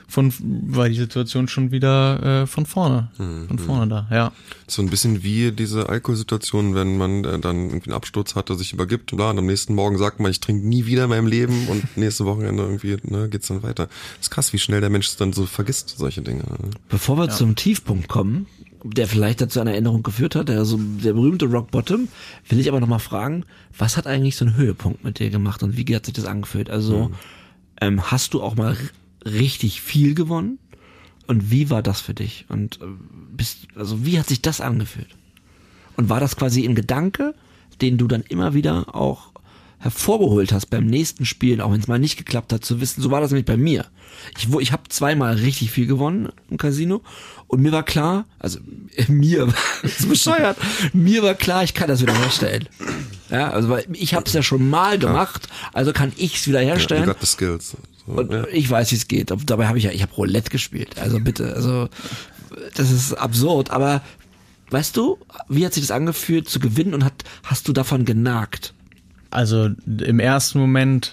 von war die Situation schon wieder äh, von vorne, hm, von hm. vorne da, ja. So ein bisschen wie diese Alkoholsituation, wenn man äh, dann irgendwie einen Absturz hatte, sich übergibt, bla, und am nächsten Morgen sagt man, ich trinke nie wieder in meinem Leben und nächste Wochenende irgendwie, ne, geht's dann weiter. Das ist krass, wie schnell der Mensch es dann so vergisst, solche Dinge. Bevor wir Ja. zum Tiefpunkt kommen, der vielleicht dazu eine Erinnerung geführt hat, der, so, der berühmte Rock Bottom, will ich aber nochmal fragen, was hat eigentlich so einen Höhepunkt mit dir gemacht und wie hat sich das angefühlt? Also, Mhm. ähm, hast du auch mal r- richtig viel gewonnen? Und wie war das für dich? Und äh, bist, also wie hat sich das angefühlt? Und war das quasi ein Gedanke, den du dann immer wieder auch hervorgeholt hast beim nächsten Spiel, auch wenn es mal nicht geklappt hat, zu wissen, so war das nämlich bei mir. Ich, wo, ich habe zweimal richtig viel gewonnen im Casino und mir war klar, also äh, mir, das ist bescheuert, mir war klar, ich kann das wieder herstellen. Ja, also weil ich habe es ja schon mal gemacht, also kann ich es wieder Ja, herstellen. you got the skills. So, Und ja. ich weiß, wie es geht. Dabei habe ich ja, ich habe Roulette gespielt. Also bitte, also das ist absurd. Aber weißt du, wie hat sich das angefühlt zu gewinnen und hat, hast du davon genagt? Also im ersten Moment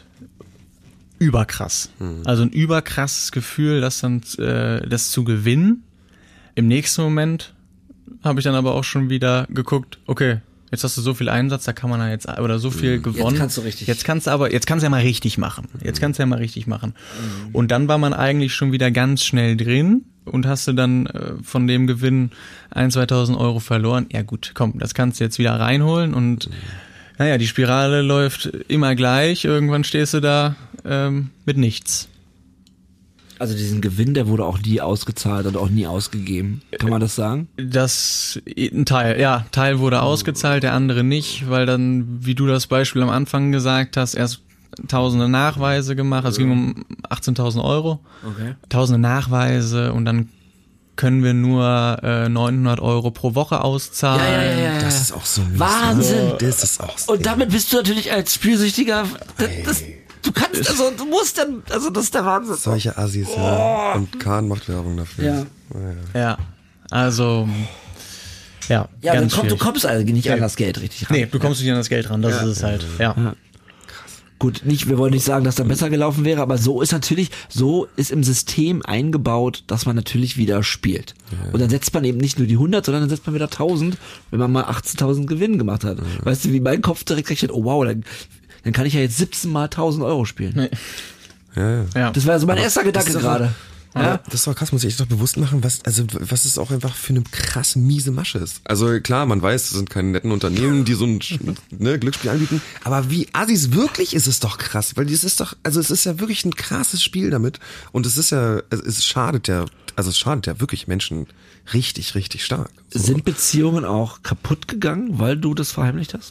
überkrass. Mhm. Also ein überkrasses Gefühl, das dann äh, das zu gewinnen. Im nächsten Moment habe ich dann aber auch schon wieder geguckt, okay, jetzt hast du so viel Einsatz, da kann man ja jetzt oder so viel gewonnen. kannst du richtig. Jetzt kannst du aber, jetzt kannst du ja mal richtig machen. Jetzt kannst du ja mal richtig machen. Und dann war man eigentlich schon wieder ganz schnell drin und hast du dann äh, von dem Gewinn ein, zweitausend Euro verloren. Ja gut, komm, das kannst du jetzt wieder reinholen und naja, die Spirale läuft immer gleich. Irgendwann stehst du da ähm, mit nichts. Also diesen Gewinn, der wurde auch nie ausgezahlt und auch nie ausgegeben. Kann man das sagen? Das, ein Teil, ja, Teil wurde ausgezahlt, der andere nicht, weil dann, wie du das Beispiel am Anfang gesagt hast, erst tausende Nachweise gemacht, also es ging um achtzehntausend Euro, Okay. tausende Nachweise und dann können wir nur äh, neunhundert Euro pro Woche auszahlen. Ja, ja, ja, ja. Das ist auch so mies. Wahnsinn. Das ist auch so. Und damit bist du natürlich als Spielsüchtiger, das, das, du kannst, also du musst dann, also das ist der Wahnsinn. Solche Assis, ja. Und Kahn macht Werbung dafür. Ja. Ja. Ja, also, ja, Ja, ganz du, komm, du schwierig. kommst also nicht an Nee. das Geld richtig ran. Nee, du kommst nicht an das Geld ran, das ist es halt, ja. Gut, nicht, wir wollen nicht sagen, dass da besser gelaufen wäre, aber so ist natürlich, so ist im System eingebaut, dass man natürlich wieder spielt. Ja. Und dann setzt man eben nicht nur die hundert, sondern dann setzt man wieder tausend, wenn man mal achtzehntausend Gewinn gemacht hat. Ja. Weißt du, wie mein Kopf direkt rechnet, oh wow, dann, dann kann ich ja jetzt siebzehn mal tausend Euro spielen. Nee. Ja, ja. Ja. Das war so mein erster Gedanke ist doch- gerade. Ja? Das ist doch krass, muss ich echt doch bewusst machen, was, also, was es auch einfach für eine krass miese Masche ist. Also, klar, man weiß, es sind keine netten Unternehmen, die so ein, ne, Glücksspiel anbieten. Aber wie Assis wirklich ist es doch krass, weil das ist doch, also, es ist ja wirklich ein krasses Spiel damit. Und es ist ja, es, es schadet ja, also, es schadet ja wirklich Menschen richtig, richtig stark. So. Sind Beziehungen auch kaputt gegangen, weil du das verheimlicht hast?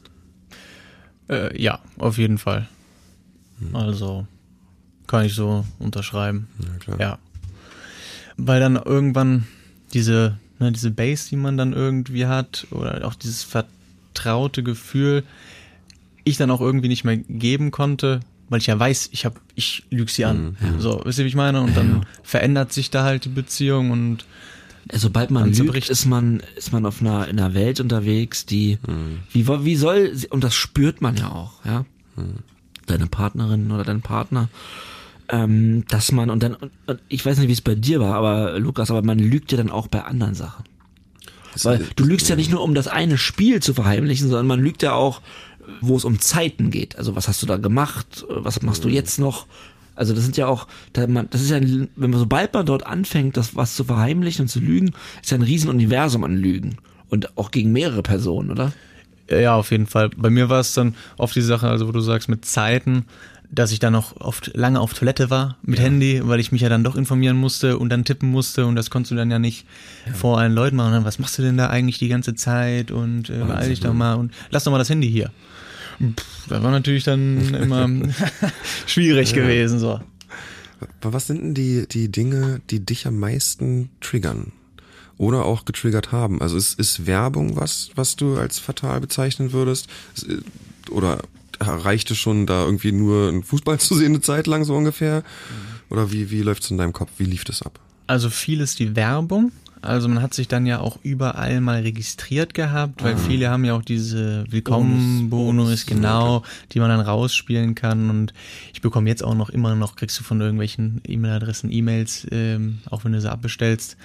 Äh, ja, auf jeden Fall. Also, kann ich so unterschreiben. Ja, klar. Ja. Weil dann irgendwann diese, ne, diese Base, die man dann irgendwie hat, oder auch dieses vertraute Gefühl, ich dann auch irgendwie nicht mehr geben konnte, weil ich ja weiß, ich hab, ich lüge sie an. Mhm. So, wisst ihr, wie ich meine? Und dann Ja. verändert sich da halt die Beziehung und Sobald man Dann lügt, zerbricht. ist man, ist man auf einer, in einer Welt unterwegs, die, wie, wo- wie soll, sie- und das spürt man ja auch, ja. Deine Partnerin oder dein Partner, ähm, dass man, und dann, und, und ich weiß nicht, wie es bei dir war, aber Lukas, aber man lügt ja dann auch bei anderen Sachen. Weil du lügst ja nicht nur, um das eine Spiel zu verheimlichen, sondern man lügt ja auch, wo es um Zeiten geht. Also was hast du da gemacht? Was machst du jetzt noch? Also das sind ja auch, da man, das ist ja, ein- wenn man sobald man dort anfängt, das was zu verheimlichen und zu lügen, ist ja ein Riesenuniversum an Lügen. Und auch gegen mehrere Personen, oder? ja, auf jeden Fall. Bei mir war es dann oft die Sache, also wo du sagst, mit Zeiten, dass ich dann noch oft lange auf Toilette war mit Handy, weil ich mich ja dann doch informieren musste und dann tippen musste und das konntest du dann ja nicht vor allen Leuten machen. Und dann, was machst du denn da eigentlich die ganze Zeit und äh, beeil dich doch mal und lass doch mal das Handy hier. Pff, das war natürlich dann immer schwierig gewesen, so. Aber was sind denn die, die Dinge, die dich am meisten triggern? Oder auch getriggert haben? Also ist, ist Werbung was, was du als fatal bezeichnen würdest? Ist, oder reichte schon da irgendwie nur ein Fußball zu sehen eine Zeit lang so ungefähr? Oder wie, wie läuft's in deinem Kopf? Wie lief das ab? Also viel ist die Werbung, Also man hat sich dann ja auch überall mal registriert gehabt, weil ah. viele haben ja auch diese Willkommen-Bonus, genau, die man dann rausspielen kann. Und ich bekomme jetzt auch noch immer noch, kriegst du von irgendwelchen E-Mail-Adressen E-Mails, ähm, auch wenn du sie abbestellst.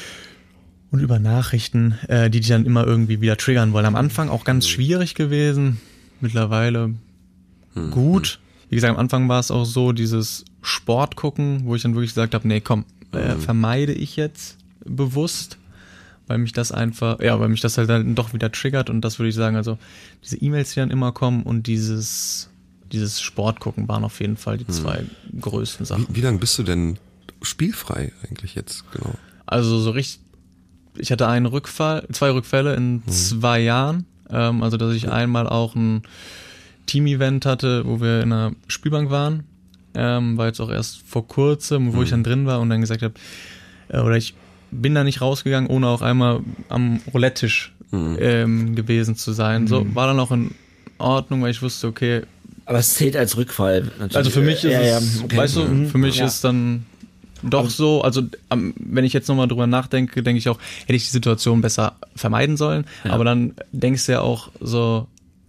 Und über Nachrichten, äh, die dich dann immer irgendwie wieder triggern wollen. Am Anfang auch ganz schwierig gewesen, mittlerweile hm. gut. Wie gesagt, am Anfang war es auch so, dieses Sport gucken, wo ich dann wirklich gesagt habe, nee, komm, äh, mhm. vermeide ich jetzt bewusst, weil mich das einfach, ja, weil mich das halt dann doch wieder triggert und das würde ich sagen, also diese E-Mails, die dann immer kommen und dieses, dieses Sport gucken waren auf jeden Fall die mhm. zwei größten Sachen. Wie, wie lange bist du denn spielfrei eigentlich jetzt, genau? Also so richtig, ich hatte einen Rückfall, zwei Rückfälle in mhm. zwei Jahren, ähm, also dass ich mhm. einmal auch ein Team-Event hatte, wo wir in einer Spielbank waren, ähm, war jetzt auch erst vor kurzem, wo mhm. ich dann drin war und dann gesagt habe, äh, oder ich bin da nicht rausgegangen, ohne auch einmal am Roulette-Tisch mhm. ähm, gewesen zu sein. Mhm. So war dann auch in Ordnung, weil ich wusste, okay. Aber es zählt als Rückfall natürlich. Also für mich ist ja, es, ja, okay. weißt du, mhm. für mich ja. ist dann doch aber so, also ähm, wenn ich jetzt nochmal drüber nachdenke, denke ich auch, hätte ich die Situation besser vermeiden sollen, ja. aber dann denkst du ja auch so,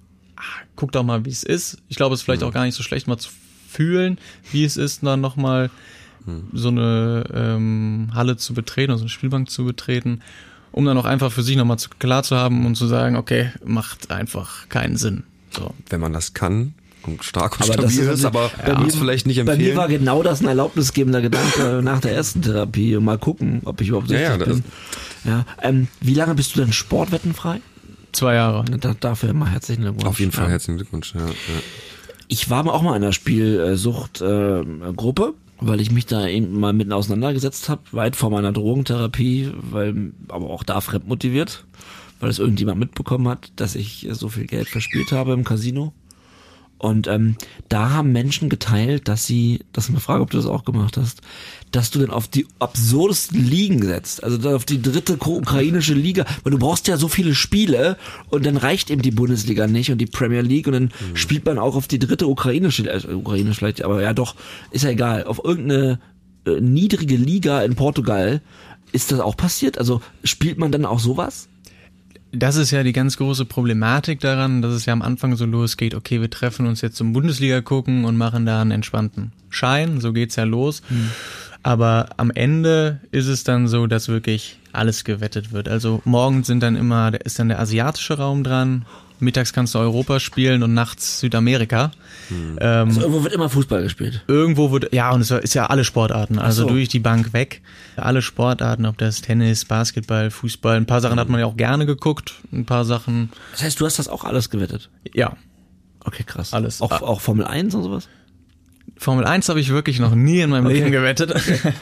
guck doch mal, wie es ist. Ich glaube, es ist vielleicht mhm. auch gar nicht so schlecht, mal zu fühlen, wie es ist, dann nochmal mhm. so eine ähm, Halle zu betreten, also eine Spielbank zu betreten, um dann auch einfach für sich nochmal zu, klar zu haben und zu sagen, okay, macht einfach keinen Sinn. So. Wenn man das kann und stark und aber stabil das ist, ist, aber ja. es vielleicht nicht empfehlen. Bei mir war genau das ein erlaubnisgebender Gedanke nach der ersten Therapie. Mal gucken, ob ich überhaupt süchtig ja, ja, bin. Ja, ähm, wie lange bist du denn sportwettenfrei? Zwei Jahre. Da, dafür immer herzlichen Glückwunsch. Auf jeden Fall ja. herzlichen Glückwunsch. Ja, ja. Ich war auch mal in einer Spielsuchtgruppe, äh, weil ich mich da eben mal mitten auseinandergesetzt habe, weit vor meiner Drogentherapie, weil aber auch da fremdmotiviert, weil es irgendjemand mitbekommen hat, dass ich so viel Geld verspielt habe im Casino. Und ähm, da haben Menschen geteilt, dass sie, das ist eine Frage, ob du das auch gemacht hast, dass du dann auf die absurdesten Ligen setzt, also dann auf die dritte ukrainische Liga, weil du brauchst ja so viele Spiele und dann reicht eben die Bundesliga nicht und die Premier League und dann mhm. spielt man auch auf die dritte ukrainische, also ukrainisch vielleicht, aber ja doch, ist ja egal, auf irgendeine äh, niedrige Liga in Portugal. Ist das auch passiert? Also spielt man dann auch sowas? Das ist ja die ganz große Problematik daran, dass es ja am Anfang so losgeht, okay, wir treffen uns jetzt zum Bundesliga gucken und machen da einen entspannten Schein, so geht's ja los. Hm. Aber am Ende ist es dann so, dass wirklich alles gewettet wird. Also morgens sind dann immer, da ist dann der asiatische Raum dran, mittags kannst du Europa spielen und nachts Südamerika. Hm. Ähm, also irgendwo wird immer Fußball gespielt. Irgendwo wird, ja, und es ist ja alle Sportarten, also so. durch die Bank weg. Alle Sportarten, ob das Tennis, Basketball, Fußball, ein paar Sachen hm. hat man ja auch gerne geguckt, ein paar Sachen. Das heißt, du hast das auch alles gewettet? Ja. Okay, krass. Alles. Auch, auch Formel eins und sowas? Formel eins habe ich wirklich noch nie in meinem okay. Leben gewettet,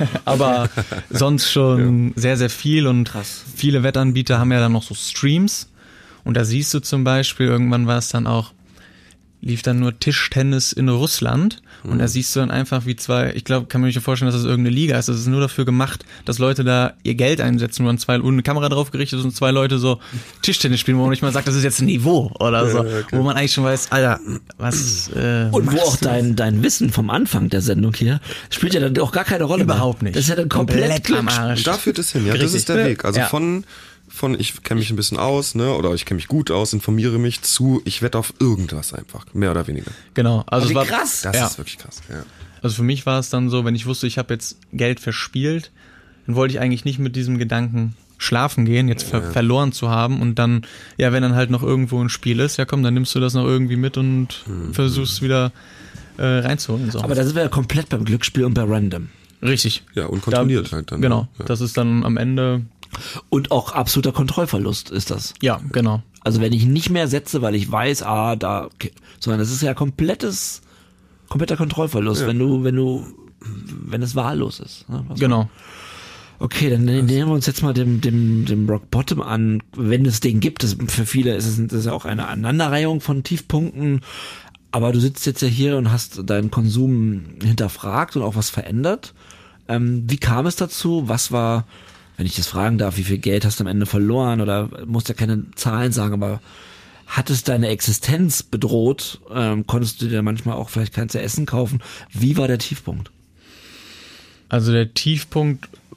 aber sonst schon ja. sehr, sehr viel und krass. Viele Wettanbieter haben ja dann noch so Streams und da siehst du zum Beispiel, irgendwann war es dann auch, lief dann nur Tischtennis in Russland mhm. und da siehst du dann einfach wie zwei, ich glaube, kann man sich vorstellen, dass das irgendeine Liga ist, das ist nur dafür gemacht, dass Leute da ihr Geld einsetzen, wo dann zwei, und eine Kamera drauf gerichtet ist und zwei Leute so Tischtennis spielen, wo man nicht mal sagt, das ist jetzt ein Niveau oder so, ja, okay. wo man eigentlich schon weiß, Alter, was äh, und wo auch dein dein Wissen vom Anfang der Sendung hier spielt ja dann auch gar keine Rolle überhaupt mehr. nicht. Das ist ja dann komplett, komplett am Arsch. Und da führt es hin, ja, das ist der Weg, also ja. von von ich kenne mich ein bisschen aus, ne, oder ich kenne mich gut aus, informiere mich zu, ich wette auf irgendwas einfach, mehr oder weniger. Genau, also oh, es war krass. Das ja. ist wirklich krass, ja. Also für mich war es dann so, wenn ich wusste, ich habe jetzt Geld verspielt, dann wollte ich eigentlich nicht mit diesem Gedanken schlafen gehen, jetzt ver- ja. verloren zu haben und dann, ja, wenn dann halt noch irgendwo ein Spiel ist, ja komm, dann nimmst du das noch irgendwie mit und mhm. versuchst wieder äh, reinzuholen. So. Aber da sind wir ja komplett beim Glücksspiel und bei Random. Richtig. Ja, und kontrolliert da, halt dann. Genau, ja. das ist dann am Ende... Und auch absoluter Kontrollverlust ist das. Ja, genau. Also wenn ich nicht mehr setze, weil ich weiß, ah, da, okay, sondern das ist ja komplettes, kompletter Kontrollverlust, ja. wenn du, wenn du, wenn es wahllos ist. Ne? Genau. Okay, dann nehmen wir uns jetzt mal dem, dem, dem Rock Bottom an, wenn es den gibt. Das, für viele ist es das ist ja auch eine Aneinanderreihung von Tiefpunkten. Aber du sitzt jetzt ja hier und hast deinen Konsum hinterfragt und auch was verändert. Ähm, wie kam es dazu? Was war, wenn ich das fragen darf, wie viel Geld hast du am Ende verloren, oder musst ja keine Zahlen sagen, aber hat es deine Existenz bedroht? Ähm, konntest du dir manchmal auch vielleicht kein zu essen kaufen? Wie war der Tiefpunkt? Also der Tiefpunkt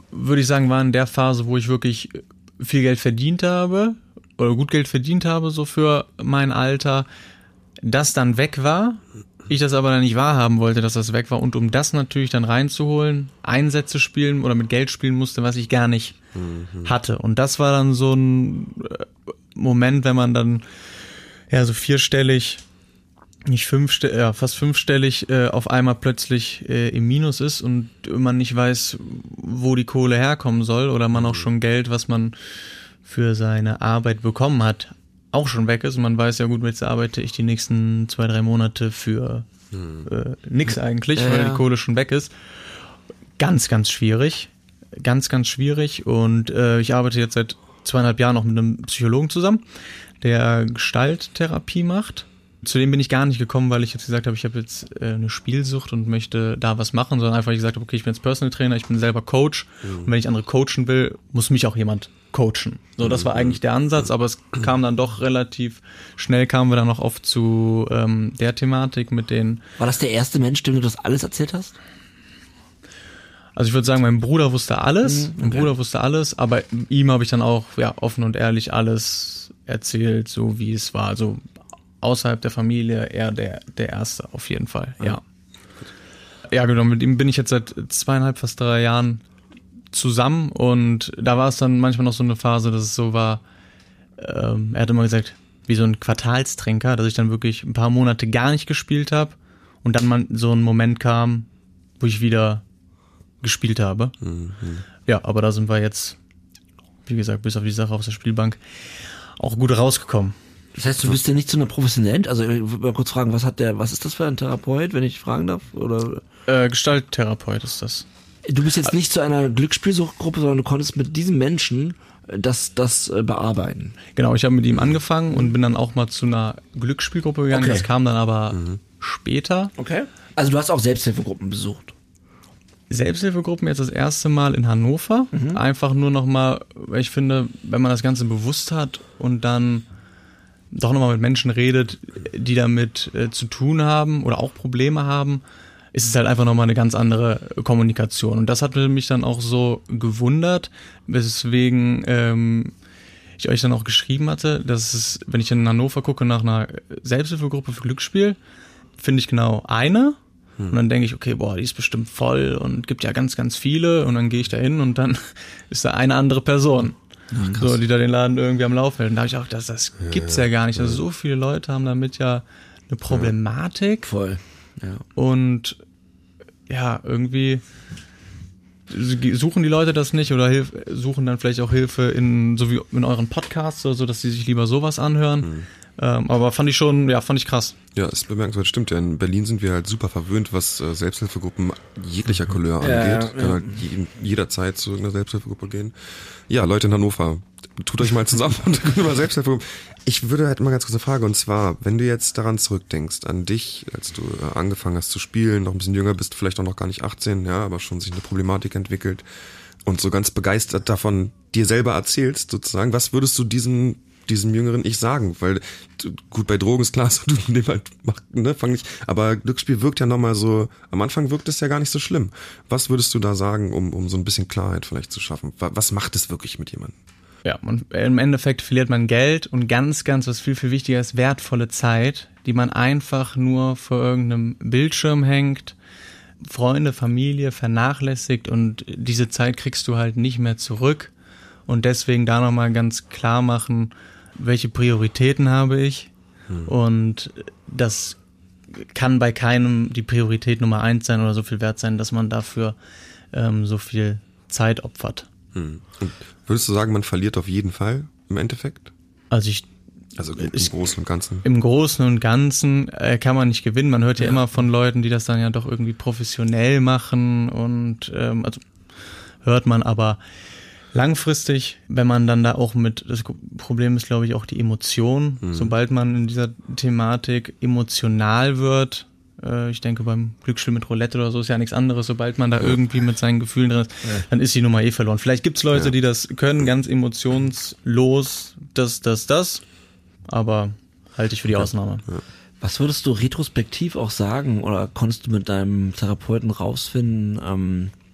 würde ich sagen, war in der Phase, wo ich wirklich viel Geld verdient habe oder gut Geld verdient habe, so für mein Alter, das dann weg war, ich das aber dann nicht wahrhaben wollte, dass das weg war und um das natürlich dann reinzuholen, Einsätze spielen oder mit Geld spielen musste, was ich gar nicht mhm. hatte. Und das war dann so ein Moment, wenn man dann ja so vierstellig, nicht fünfstellig, ja fast fünfstellig äh, auf einmal plötzlich äh, im Minus ist und man nicht weiß, wo die Kohle herkommen soll oder man auch schon Geld, was man für seine Arbeit bekommen hat, auch schon weg ist und man weiß ja gut, jetzt arbeite ich die nächsten zwei, drei Monate für äh, nix eigentlich, ja, weil ja. die Kohle schon weg ist. Ganz, ganz schwierig. Ganz, ganz schwierig und äh, ich arbeite jetzt seit zweieinhalb Jahren noch mit einem Psychologen zusammen, der Gestalttherapie macht. Zu dem bin ich gar nicht gekommen, weil ich jetzt gesagt habe, ich habe jetzt äh, eine Spielsucht und möchte da was machen, sondern einfach, weil ich gesagt habe, okay, ich bin jetzt Personal Trainer, ich bin selber Coach mhm. und wenn ich andere coachen will, muss mich auch jemand coachen. So, das war eigentlich der Ansatz, aber es kam dann doch relativ schnell, kamen wir dann noch oft zu ähm, der Thematik mit den... War das der erste Mensch, dem du das alles erzählt hast? Also ich würde sagen, mein Bruder wusste alles, Mhm, okay. mein Bruder wusste alles, aber ihm habe ich dann auch ja offen und ehrlich alles erzählt, so wie es war. Also außerhalb der Familie eher der der Erste auf jeden Fall, ja. Ja, genau, mit ihm bin ich jetzt seit zweieinhalb, fast drei Jahren zusammen und da war es dann manchmal noch so eine Phase, dass es so war, ähm, er hat immer gesagt, wie so ein Quartalstrinker, dass ich dann wirklich ein paar Monate gar nicht gespielt habe und dann mal so ein Moment kam, wo ich wieder gespielt habe. Mhm. Ja, aber da sind wir jetzt, wie gesagt, bis auf die Sache auf der Spielbank auch gut rausgekommen. Das heißt, du bist ja nicht zu einer professionellen, also ich würde mal kurz fragen, was hat der, was ist das für ein Therapeut, wenn ich fragen darf? Oder? Äh, Gestalttherapeut ist das. Du bist jetzt nicht zu einer Glücksspielsuchtgruppe, sondern du konntest mit diesem Menschen das, das bearbeiten. Genau, ich habe mit ihm angefangen und bin dann auch mal zu einer Glücksspielgruppe gegangen. Okay. Das kam dann aber mhm. später. Okay. Also du hast auch Selbsthilfegruppen besucht. Selbsthilfegruppen jetzt das erste Mal in Hannover. Mhm. Einfach nur nochmal, weil ich finde, wenn man das Ganze bewusst hat und dann doch nochmal mit Menschen redet, die damit äh, zu tun haben oder auch Probleme haben, ist es halt einfach nochmal eine ganz andere Kommunikation. Und das hat mich dann auch so gewundert, weswegen ähm, ich euch dann auch geschrieben hatte, dass es, wenn ich in Hannover gucke nach einer Selbsthilfegruppe für Glücksspiel, finde ich genau eine. Hm. Und dann denke ich, okay, boah, die ist bestimmt voll und gibt ja ganz, ganz viele. Und dann gehe ich da hin und dann ist da eine andere Person. Ach, so, die da den Laden irgendwie am Laufen hält. Und da habe ich auch, das, das gibt's ja, ja gar nicht. Also so viele Leute haben damit ja eine Problematik. Voll. Ja. Und ja, irgendwie suchen die Leute das nicht oder hilf, suchen dann vielleicht auch Hilfe in, so wie in euren Podcasts oder so, dass sie sich lieber sowas anhören. Mhm. Ähm, aber fand ich schon, ja, fand ich krass. Ja, ist bemerkenswert, stimmt ja. In Berlin sind wir halt super verwöhnt, was äh, Selbsthilfegruppen jeglicher Couleur ja, angeht. Ja, Kann ja. halt je, jederzeit zu irgendeiner Selbsthilfegruppe gehen. Ja, Leute in Hannover, tut euch mal zusammen und gründet mal Selbsthilfegruppen. Ich würde halt mal ganz kurz eine Frage, und zwar, wenn du jetzt daran zurückdenkst, an dich, als du äh, angefangen hast zu spielen, noch ein bisschen jünger bist, vielleicht auch noch gar nicht achtzehn, ja, aber schon sich eine Problematik entwickelt und so ganz begeistert davon dir selber erzählst, sozusagen, was würdest du diesen diesem jüngeren Ich sagen, weil gut, bei Drogen ist klar, so du nimm halt, mach, ne, fang nicht, aber Glücksspiel wirkt ja nochmal so, am Anfang wirkt es ja gar nicht so schlimm. Was würdest du da sagen, um um so ein bisschen Klarheit vielleicht zu schaffen? Was macht es wirklich mit jemandem? Ja, man, im Endeffekt verliert man Geld und ganz, ganz, was viel, viel wichtiger ist, wertvolle Zeit, die man einfach nur vor irgendeinem Bildschirm hängt, Freunde, Familie vernachlässigt und diese Zeit kriegst du halt nicht mehr zurück und deswegen da nochmal ganz klar machen, welche Prioritäten habe ich hm. und das kann bei keinem die Priorität Nummer eins sein oder so viel wert sein, dass man dafür ähm, so viel Zeit opfert. Hm. Und würdest du sagen, man verliert auf jeden Fall im Endeffekt? Also ich Also im, im Großen und Ganzen? Im Großen und Ganzen äh, kann man nicht gewinnen. Man hört ja, ja immer von Leuten, die das dann ja doch irgendwie professionell machen und ähm, also hört man aber langfristig, wenn man dann da auch mit, das Problem ist, glaube ich, auch die Emotion. Mhm. Sobald man in dieser Thematik emotional wird, äh, ich denke beim Glücksspiel mit Roulette oder so ist ja nichts anderes, sobald man da ja. irgendwie mit seinen Gefühlen drin ist, ja. dann ist die Nummer eh verloren. Vielleicht gibt's Leute, ja. die das können, ganz emotionslos, das, das, das, aber halte ich für die Ausnahme. Ja. Was würdest du retrospektiv auch sagen oder konntest du mit deinem Therapeuten rausfinden, ähm,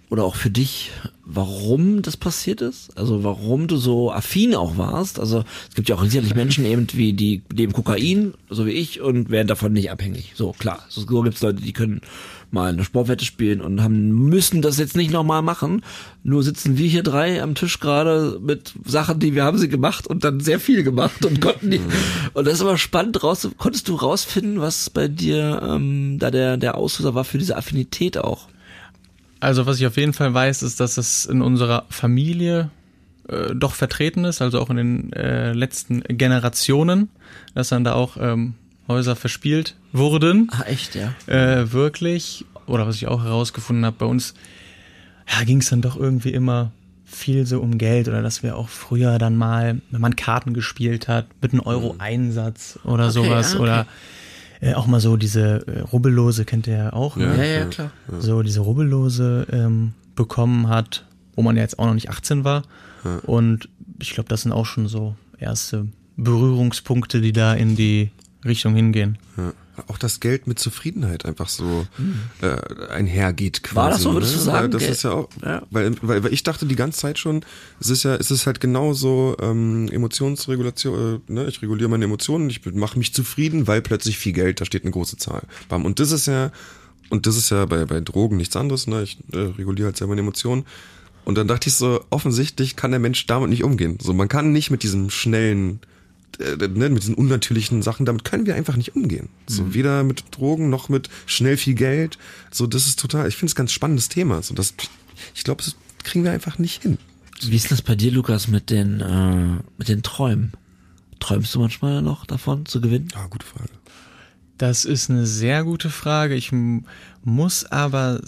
oder auch für dich, warum das passiert ist? Also warum du so affin auch warst? Also es gibt ja auch sicherlich Menschen eben wie die nehmen Kokain, so wie ich, und werden davon nicht abhängig. So, klar. So, so gibt es Leute, die können mal eine Sportwette spielen und haben müssen das jetzt nicht nochmal machen. Nur sitzen wir hier drei am Tisch gerade mit Sachen, die wir haben sie gemacht und dann sehr viel gemacht und konnten die. Und das ist aber spannend raus. Konntest du rausfinden, was bei dir ähm, da der der Auslöser war für diese Affinität auch? Also was ich auf jeden Fall weiß, ist, dass es in unserer Familie äh, doch vertreten ist, also auch in den äh, letzten Generationen, dass dann da auch ähm, Häuser verspielt wurden. Ah, echt, ja. Äh, wirklich, oder was ich auch herausgefunden habe, bei uns ja, ging es dann doch irgendwie immer viel so um Geld, oder dass wir auch früher dann mal, wenn man Karten gespielt hat, mit einem Euro-Einsatz oder Okay, sowas, okay. oder äh, auch mal so diese äh, Rubbellose, kennt ihr ja auch, Ja. ne? Ja, ja, klar. So diese Rubbellose ähm, bekommen hat, wo man ja jetzt auch noch nicht achtzehn war. Ja. Und ich glaube, das sind auch schon so erste Berührungspunkte, die da in die Richtung hingehen. Ja. Auch das Geld mit Zufriedenheit einfach so äh, einhergeht quasi. War das so, würdest ne? du sagen? Weil das Geld? ist ja auch, Ja. Weil, weil, weil ich dachte die ganze Zeit schon, es ist ja, es ist halt genauso ähm, Emotionsregulation, äh, ne? Ich reguliere meine Emotionen, ich mache mich zufrieden, weil plötzlich viel Geld, da steht eine große Zahl. Bam. Und das ist ja, und das ist ja bei, bei Drogen nichts anderes, ne? Ich äh, reguliere halt selber meine Emotionen. Und dann dachte ich so, offensichtlich kann der Mensch damit nicht umgehen. So, man kann nicht mit diesem schnellen, äh, ne, mit diesen unnatürlichen Sachen, damit können wir einfach nicht umgehen. So, Mhm. weder mit Drogen noch mit schnell viel Geld. So, das ist total, ich finde es ein ganz spannendes Thema. So, das, ich glaube, das kriegen wir einfach nicht hin. Wie ist denn das bei dir, Lukas, mit den äh, mit den Träumen? Träumst du manchmal noch davon zu gewinnen? Ah, gute Frage. Das ist eine sehr gute Frage. Ich m- muss aber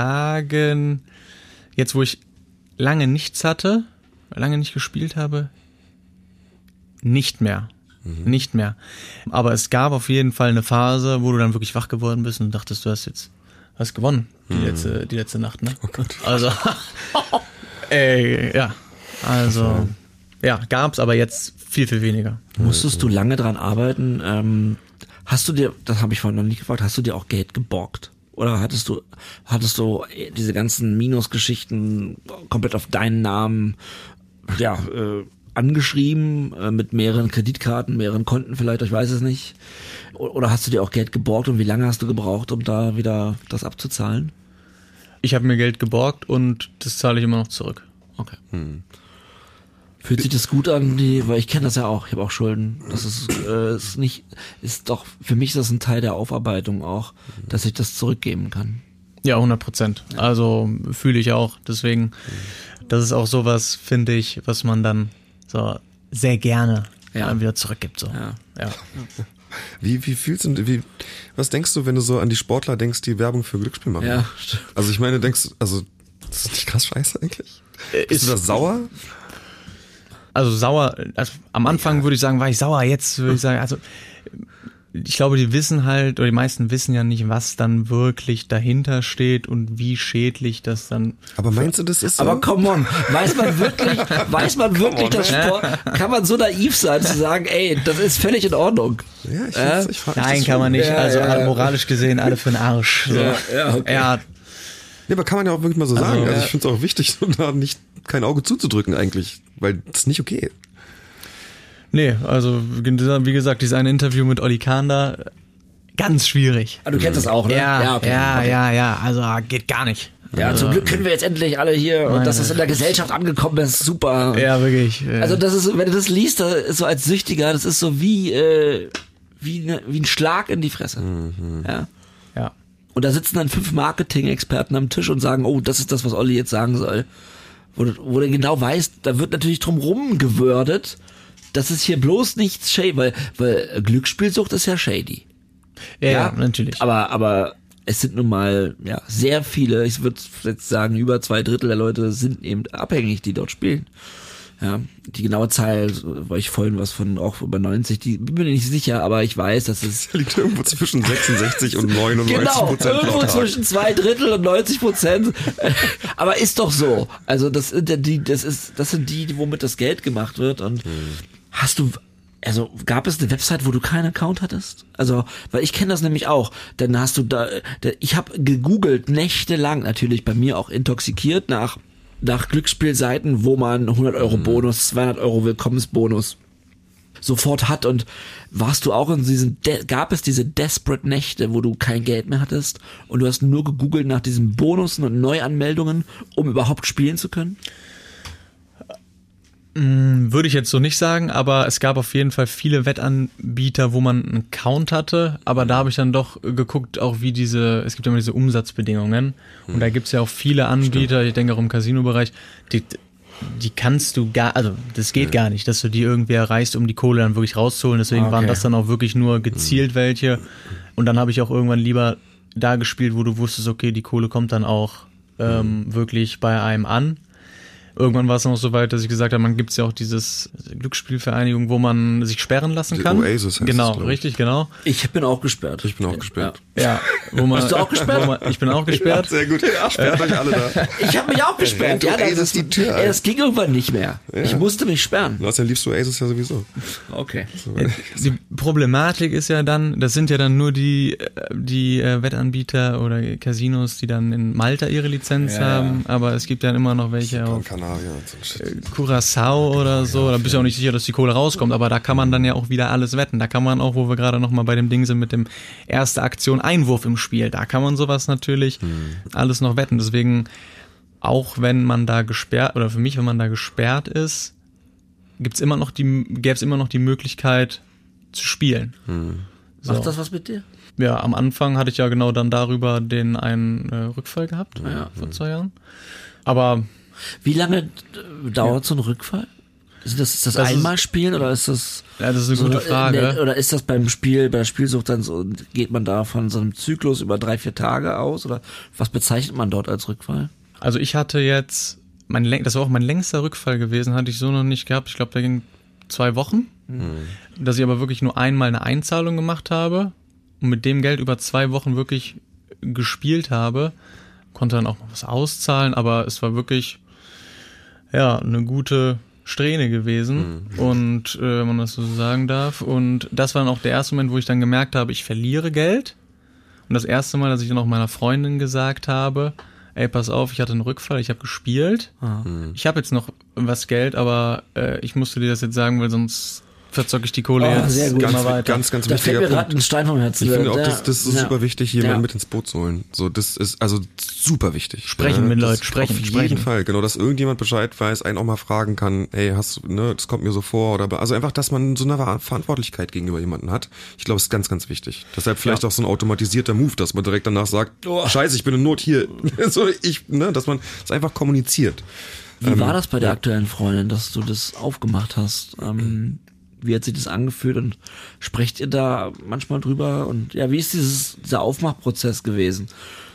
sagen, jetzt wo ich lange nichts hatte, lange nicht gespielt habe, nicht mehr. Mhm. Nicht mehr. Aber es gab auf jeden Fall eine Phase, wo du dann wirklich wach geworden bist und dachtest, du hast jetzt hast gewonnen, die, mhm. letzte, die letzte Nacht, ne? Oh Gott. Also, ey, ja. Also, ja, gab's, aber jetzt viel, viel weniger. Musstest du lange dran arbeiten? Ähm, hast du dir, das habe ich vorhin noch nicht gefragt, hast du dir auch Geld geborgt? Oder hattest du, hattest du diese ganzen Minusgeschichten komplett auf deinen Namen, ja, äh, angeschrieben, äh, mit mehreren Kreditkarten, mehreren Konten vielleicht, ich weiß es nicht. O- Oder hast du dir auch Geld geborgt und wie lange hast du gebraucht, um da wieder das abzuzahlen? Ich habe mir Geld geborgt und das zahle ich immer noch zurück. Okay. Hm. Fühlt sich das gut an, die, weil ich kenne das ja auch, ich habe auch Schulden. Das ist, äh, ist nicht, ist doch, für mich ist das ein Teil der Aufarbeitung auch, dass ich das zurückgeben kann. Ja, hundert Prozent. Also fühle ich auch. Deswegen, das ist auch sowas, finde ich, was man dann so sehr gerne Ja. dann wieder zurückgibt. So. Ja. Ja. Wie, wie fühlst du, wie, was denkst du, wenn du so an die Sportler denkst, die Werbung für Glücksspiel machen? Ja. Also ich meine, denkst du, also, das ist nicht krass scheiße eigentlich? Äh, Bist du da sauer? Also sauer, also am Anfang Ja. würde ich sagen, war ich sauer, jetzt würde ich sagen, also ich glaube, die wissen halt, oder die meisten wissen ja nicht, was dann wirklich dahinter steht und wie schädlich das dann. Aber meinst du, das ist so? Aber come on, weiß man wirklich, weiß man wirklich, dass Sport, kann man so naiv sein zu sagen, ey, das ist völlig in Ordnung. Ja, ich, Äh? ich frag mich Nein, das kann schon. man nicht. Ja, Also ja, ja. moralisch gesehen alle für den Arsch. So. Ja, ja, okay. Ja, Ja, aber kann man ja auch wirklich mal so sagen. Also ja. ich finde es auch wichtig, so da nicht kein Auge zuzudrücken eigentlich, weil das ist nicht okay. nee, also wie gesagt, dieses eine Interview mit Olli Kahn da, ganz schwierig. Ah, du kennst das auch, ne? Ja, okay. ja, okay. ja, ja, also geht gar nicht. Ja, also, zum Glück können wir jetzt endlich alle hier und Nein, dass das in der nein. Gesellschaft angekommen ist, super. Ja, wirklich. äh, Also das ist, so, wenn du das liest, da ist so als Süchtiger, das ist so wie, äh, wie, ne, wie ein Schlag in die Fresse. Ja. ja. Und da sitzen dann fünf Marketing-Experten am Tisch und sagen, oh, das ist das, was Olli jetzt sagen soll. Wo du, wo du genau weißt, da wird natürlich drum rumgewürdet, dass es hier bloß nichts shady, weil, weil Glücksspielsucht ist ja shady. Ja, ja, natürlich. Aber, aber es sind nun mal, ja, sehr viele, ich würde jetzt sagen, über zwei Drittel der Leute sind eben abhängig, die dort spielen. Ja, die genaue Zahl, war ich vorhin was von auch über neunzig, die bin mir nicht sicher, aber ich weiß, dass es Liegt irgendwo zwischen sechsundsechzig und neunundneunzig genau, Prozent. irgendwo zwischen zwei Drittel und neunzig Prozent. Aber ist doch so. Also das sind ja die, das ist, das sind die, womit das Geld gemacht wird. Und hast du, Also gab es eine Website, wo du keinen Account hattest? Also, weil ich kenne das nämlich auch. Dann hast du da, da ich habe gegoogelt nächtelang, natürlich bei mir auch intoxikiert nach nach Glücksspielseiten, wo man hundert Euro Bonus, zweihundert Euro Willkommensbonus sofort hat. Und warst du auch in diesen, de- gab es diese desperate Nächte, wo du kein Geld mehr hattest und du hast nur gegoogelt nach diesen Bonussen und Neuanmeldungen, um überhaupt spielen zu können? Würde ich jetzt so nicht sagen, aber es gab auf jeden Fall viele Wettanbieter, wo man einen Account hatte, aber da habe ich dann doch geguckt, auch wie diese, es gibt ja immer diese Umsatzbedingungen und da gibt es ja auch viele Anbieter, ich denke auch im Casino-Bereich, die, die kannst du gar, also das geht gar nicht, dass du die irgendwie erreichst, um die Kohle dann wirklich rauszuholen, deswegen Okay. waren das dann auch wirklich nur gezielt welche und dann habe ich auch irgendwann lieber da gespielt, wo du wusstest, okay, die Kohle kommt dann auch ähm, wirklich bei einem an. Irgendwann war es noch so weit, dass ich gesagt habe, man gibt es ja auch dieses Glücksspielvereinigung, wo man sich sperren lassen Die kann. Oasis heißt genau, es, glaub ich. richtig, genau. Ich bin auch gesperrt. Ich bin auch gesperrt. Ja, wo man, Bist du auch gesperrt? Wo man, ich bin auch gesperrt. Sehr gut. Sperrt euch alle da. Ich habe mich auch gesperrt. Du Ja, das, Oasis ist, die Tür ey, ein. das ging irgendwann nicht mehr. Ich musste mich sperren. Außerdem liebst du Oasis ja sowieso. Okay. Die Problematik ist ja dann, das sind ja dann nur die, die äh, Wettanbieter oder Casinos, die dann in Malta ihre Lizenz Ja, haben, aber es gibt dann immer noch welche Gran auf Canaria und so ein Shit. Curaçao oder so, da bist du auch nicht sicher, dass die Kohle rauskommt, aber da kann man dann ja auch wieder alles wetten. Da kann man auch, wo wir gerade nochmal bei dem Ding sind mit dem erste Aktion Einwurf im Spiel, da kann man sowas natürlich alles noch wetten. Deswegen, auch wenn man da gesperrt, oder für mich, wenn man da gesperrt ist, gibt's immer noch die, gäbe es immer noch die Möglichkeit zu spielen. So. Macht das was mit dir? Ja, am Anfang hatte ich ja genau dann darüber den einen äh, Rückfall gehabt, ja, vor zwei Jahren. Aber Wie lange äh, dauert so ein Rückfall? Ist das, ist das, Das ist- Einmalspielen oder ist das ja, das ist eine so, gute äh, Frage. ne, oder ist das beim Spiel, bei der Spielsucht dann so, geht man da von so einem Zyklus über drei, vier Tage aus oder was bezeichnet man dort als Rückfall? Also ich hatte jetzt, mein läng- das war auch mein längster Rückfall gewesen, hatte ich so noch nicht gehabt. Ich glaube, der ging zwei Wochen. Dass ich aber wirklich nur einmal eine Einzahlung gemacht habe und mit dem Geld über zwei Wochen wirklich gespielt habe. Konnte dann auch noch was auszahlen, aber es war wirklich, ja, eine gute Strähne gewesen. Und, äh, wenn man das so sagen darf. Und das war dann auch der erste Moment, wo ich dann gemerkt habe, ich verliere Geld. Und das erste Mal, dass ich dann auch meiner Freundin gesagt habe, ey, pass auf, ich hatte einen Rückfall, ich habe gespielt. Ich habe jetzt noch was Geld, aber äh, ich musste dir das jetzt sagen, weil sonst verzocke ich die Kohle Oh, jetzt sehr gut. Ganz, immer weiter. ganz, ganz Da wichtiger fällt mir Punkt. gerade ein Stein vom Herzen. Ich finde auch, Ja, das, das ist ja. super wichtig, jemanden Ja. mit ins Boot zu holen. So, das ist also super wichtig. Sprechen mit das Leuten, sprechen, Auf jeden sprechen. Fall, genau, dass irgendjemand Bescheid weiß, einen auch mal fragen kann, hey, hast du, ne, das kommt mir so vor oder, also einfach, dass man so eine Verantwortlichkeit gegenüber jemanden hat. Ich glaube, das ist ganz, ganz wichtig. Deshalb vielleicht Ja. auch so ein automatisierter Move, dass man direkt danach sagt, Oh. Scheiße, ich bin in Not hier. so, ich, ne, dass man es einfach kommuniziert. Wie war Ähm, das bei der ja. aktuellen Freundin, dass du das aufgemacht hast? Ähm, wie hat sich das angefühlt und sprecht ihr da manchmal drüber? Und ja, wie ist dieses, dieser Aufmachprozess gewesen?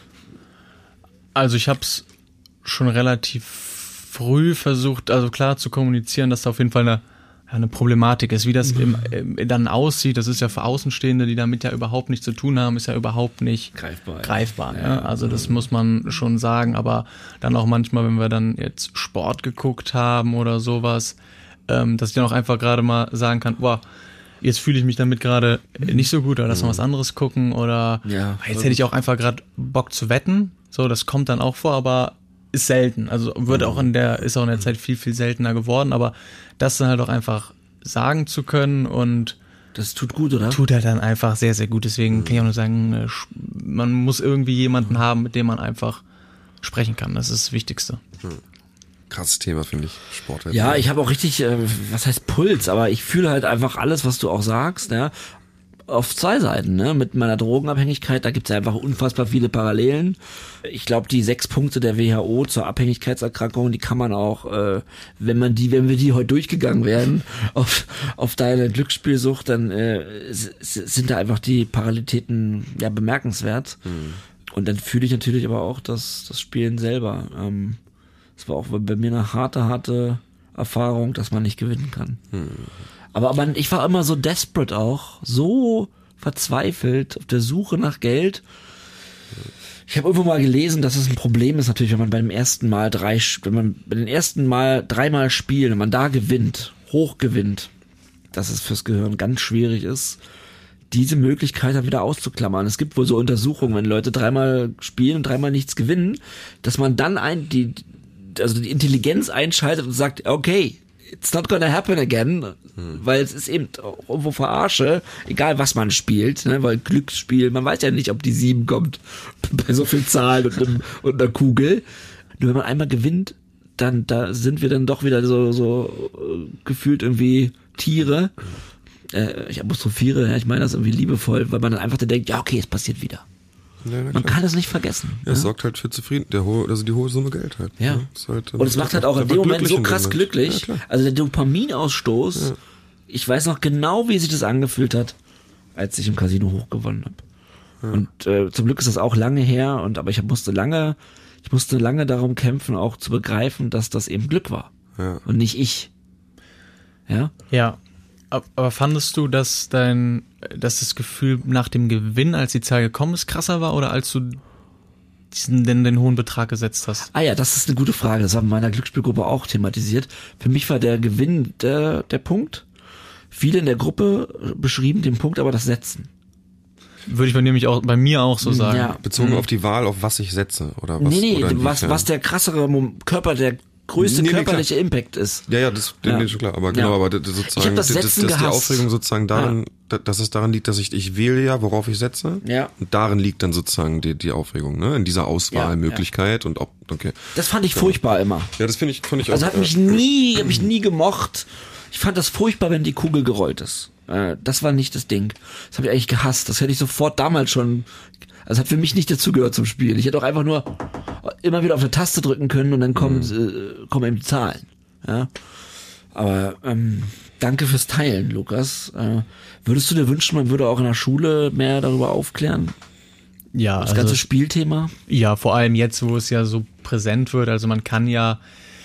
Also ich habe es schon relativ früh versucht, also klar zu kommunizieren, dass da auf jeden Fall eine, ja, eine Problematik ist. Wie das im, im, dann aussieht, das ist ja für Außenstehende, die damit ja überhaupt nichts zu tun haben, ist ja überhaupt nicht Greifbar. greifbar. Ja. Also das muss man schon sagen, aber dann auch manchmal, wenn wir dann jetzt Sport geguckt haben oder sowas, ähm, dass ich dann auch einfach gerade mal sagen kann, boah, jetzt fühle ich mich damit gerade nicht so gut, oder lass mal was anderes gucken oder Ja, jetzt hätte ich auch einfach gerade Bock zu wetten. So, das kommt dann auch vor, aber ist selten. Also wird auch in der, ist auch in der Zeit viel, viel seltener geworden, aber das dann halt auch einfach sagen zu können und Das tut gut, oder? tut halt dann einfach sehr, sehr gut. Deswegen kann ich auch nur sagen, äh, sch- man muss irgendwie jemanden haben, mit dem man einfach sprechen kann. Das ist das Wichtigste. Krasses Thema, finde ich. Sport. Ja, ich habe auch richtig, äh, was heißt Puls, aber ich fühle halt einfach alles, was du auch sagst, ja, auf zwei Seiten, ne? Mit meiner Drogenabhängigkeit, da gibt's ja einfach unfassbar viele Parallelen. Ich glaube, die sechs Punkte der W H O zur Abhängigkeitserkrankung, die kann man auch, äh, wenn man die, wenn wir die heute durchgegangen wären, auf, auf deine Glücksspielsucht, dann äh, s- s- sind da einfach die Parallelitäten ja bemerkenswert. Und dann fühle ich natürlich aber auch das, das Spielen selber. Ähm, es war auch bei mir eine harte, harte Erfahrung, dass man nicht gewinnen kann. Aber man, ich war immer so desperate auch, so verzweifelt auf der Suche nach Geld. Ich habe irgendwo mal gelesen, dass es ein Problem ist natürlich, wenn man beim ersten Mal drei, wenn man bei den ersten Mal dreimal spielt, wenn man da gewinnt, hoch gewinnt, dass es fürs Gehirn ganz schwierig ist, diese Möglichkeit dann wieder auszuklammern. Es gibt wohl so Untersuchungen, wenn Leute dreimal spielen und dreimal nichts gewinnen, dass man dann ein, die, also die Intelligenz einschaltet und sagt, okay, it's not gonna happen again, hm. weil es ist eben irgendwo Verarsche, egal was man spielt, ne, weil Glücksspiel, man weiß ja nicht, ob die sieben kommt bei so viel Zahlen und, einem, und einer Kugel. Nur wenn man einmal gewinnt, dann da sind wir dann doch wieder so, so äh, gefühlt irgendwie Tiere. Äh, ich apostrophiere, ja, ich meine das irgendwie liebevoll, weil man dann einfach dann denkt, ja okay, es passiert wieder. Ja, man kann das nicht vergessen. Ja, es ja? sorgt halt für zufrieden, der hohe, also die hohe Summe Geld halt. Ja. Ne? Halt, und es macht halt auch in dem Moment so krass glücklich. Ja, also der Dopaminausstoß, ja. Ich weiß noch genau, wie sich das angefühlt hat, als ich im Casino hochgewonnen habe. Ja. Und äh, zum Glück ist das auch lange her, und aber ich musste lange, ich musste lange darum kämpfen, auch zu begreifen, dass das eben Glück war. Ja. Und nicht ich. Ja? Ja. Aber fandest du, dass dein, dass das Gefühl nach dem Gewinn, als die Zahl gekommen ist, krasser war, oder als du diesen, den, den hohen Betrag gesetzt hast? Ah ja, das ist eine gute Frage. Das haben wir in meiner Glücksspielgruppe auch thematisiert. Für mich war der Gewinn der, der Punkt. Viele in der Gruppe beschrieben den Punkt, aber das Setzen. Würde ich bei, nämlich auch, bei mir auch so sagen. Ja. Bezogen mhm. auf die Wahl, auf was ich setze, oder was? Nee, nee, oder was, was der krassere Körper, der größte nee, körperliche nee, Impact ist. Ja, ja, das ja. ist schon klar. Aber genau, ja. aber das, sozusagen, das, das, das, die Aufregung sozusagen daran, ja. dass es daran liegt, dass ich, ich wähle ja, worauf ich setze. Ja. Und darin liegt dann sozusagen die, die Aufregung, ne? In dieser Auswahlmöglichkeit ja, ja. und ob, okay. Das fand ich ja. furchtbar immer. Ja, das finde ich, fand ich also auch. Also hat mich nie, hab mich nie gemocht. Ich fand das furchtbar, wenn die Kugel gerollt ist. Das war nicht das Ding. Das habe ich eigentlich gehasst. Das hätte ich sofort damals schon. Also hat für mich nicht dazugehört zum Spiel. Ich hätte auch einfach nur immer wieder auf eine Taste drücken können und dann kommen, mhm. äh, kommen eben die Zahlen. Ja. Aber ähm, danke fürs Teilen, Lukas. Äh, würdest du dir wünschen, man würde auch in der Schule mehr darüber aufklären? Ja. Das also, ganze Spielthema? Ja, vor allem jetzt, wo es ja so präsent wird. Also man kann ja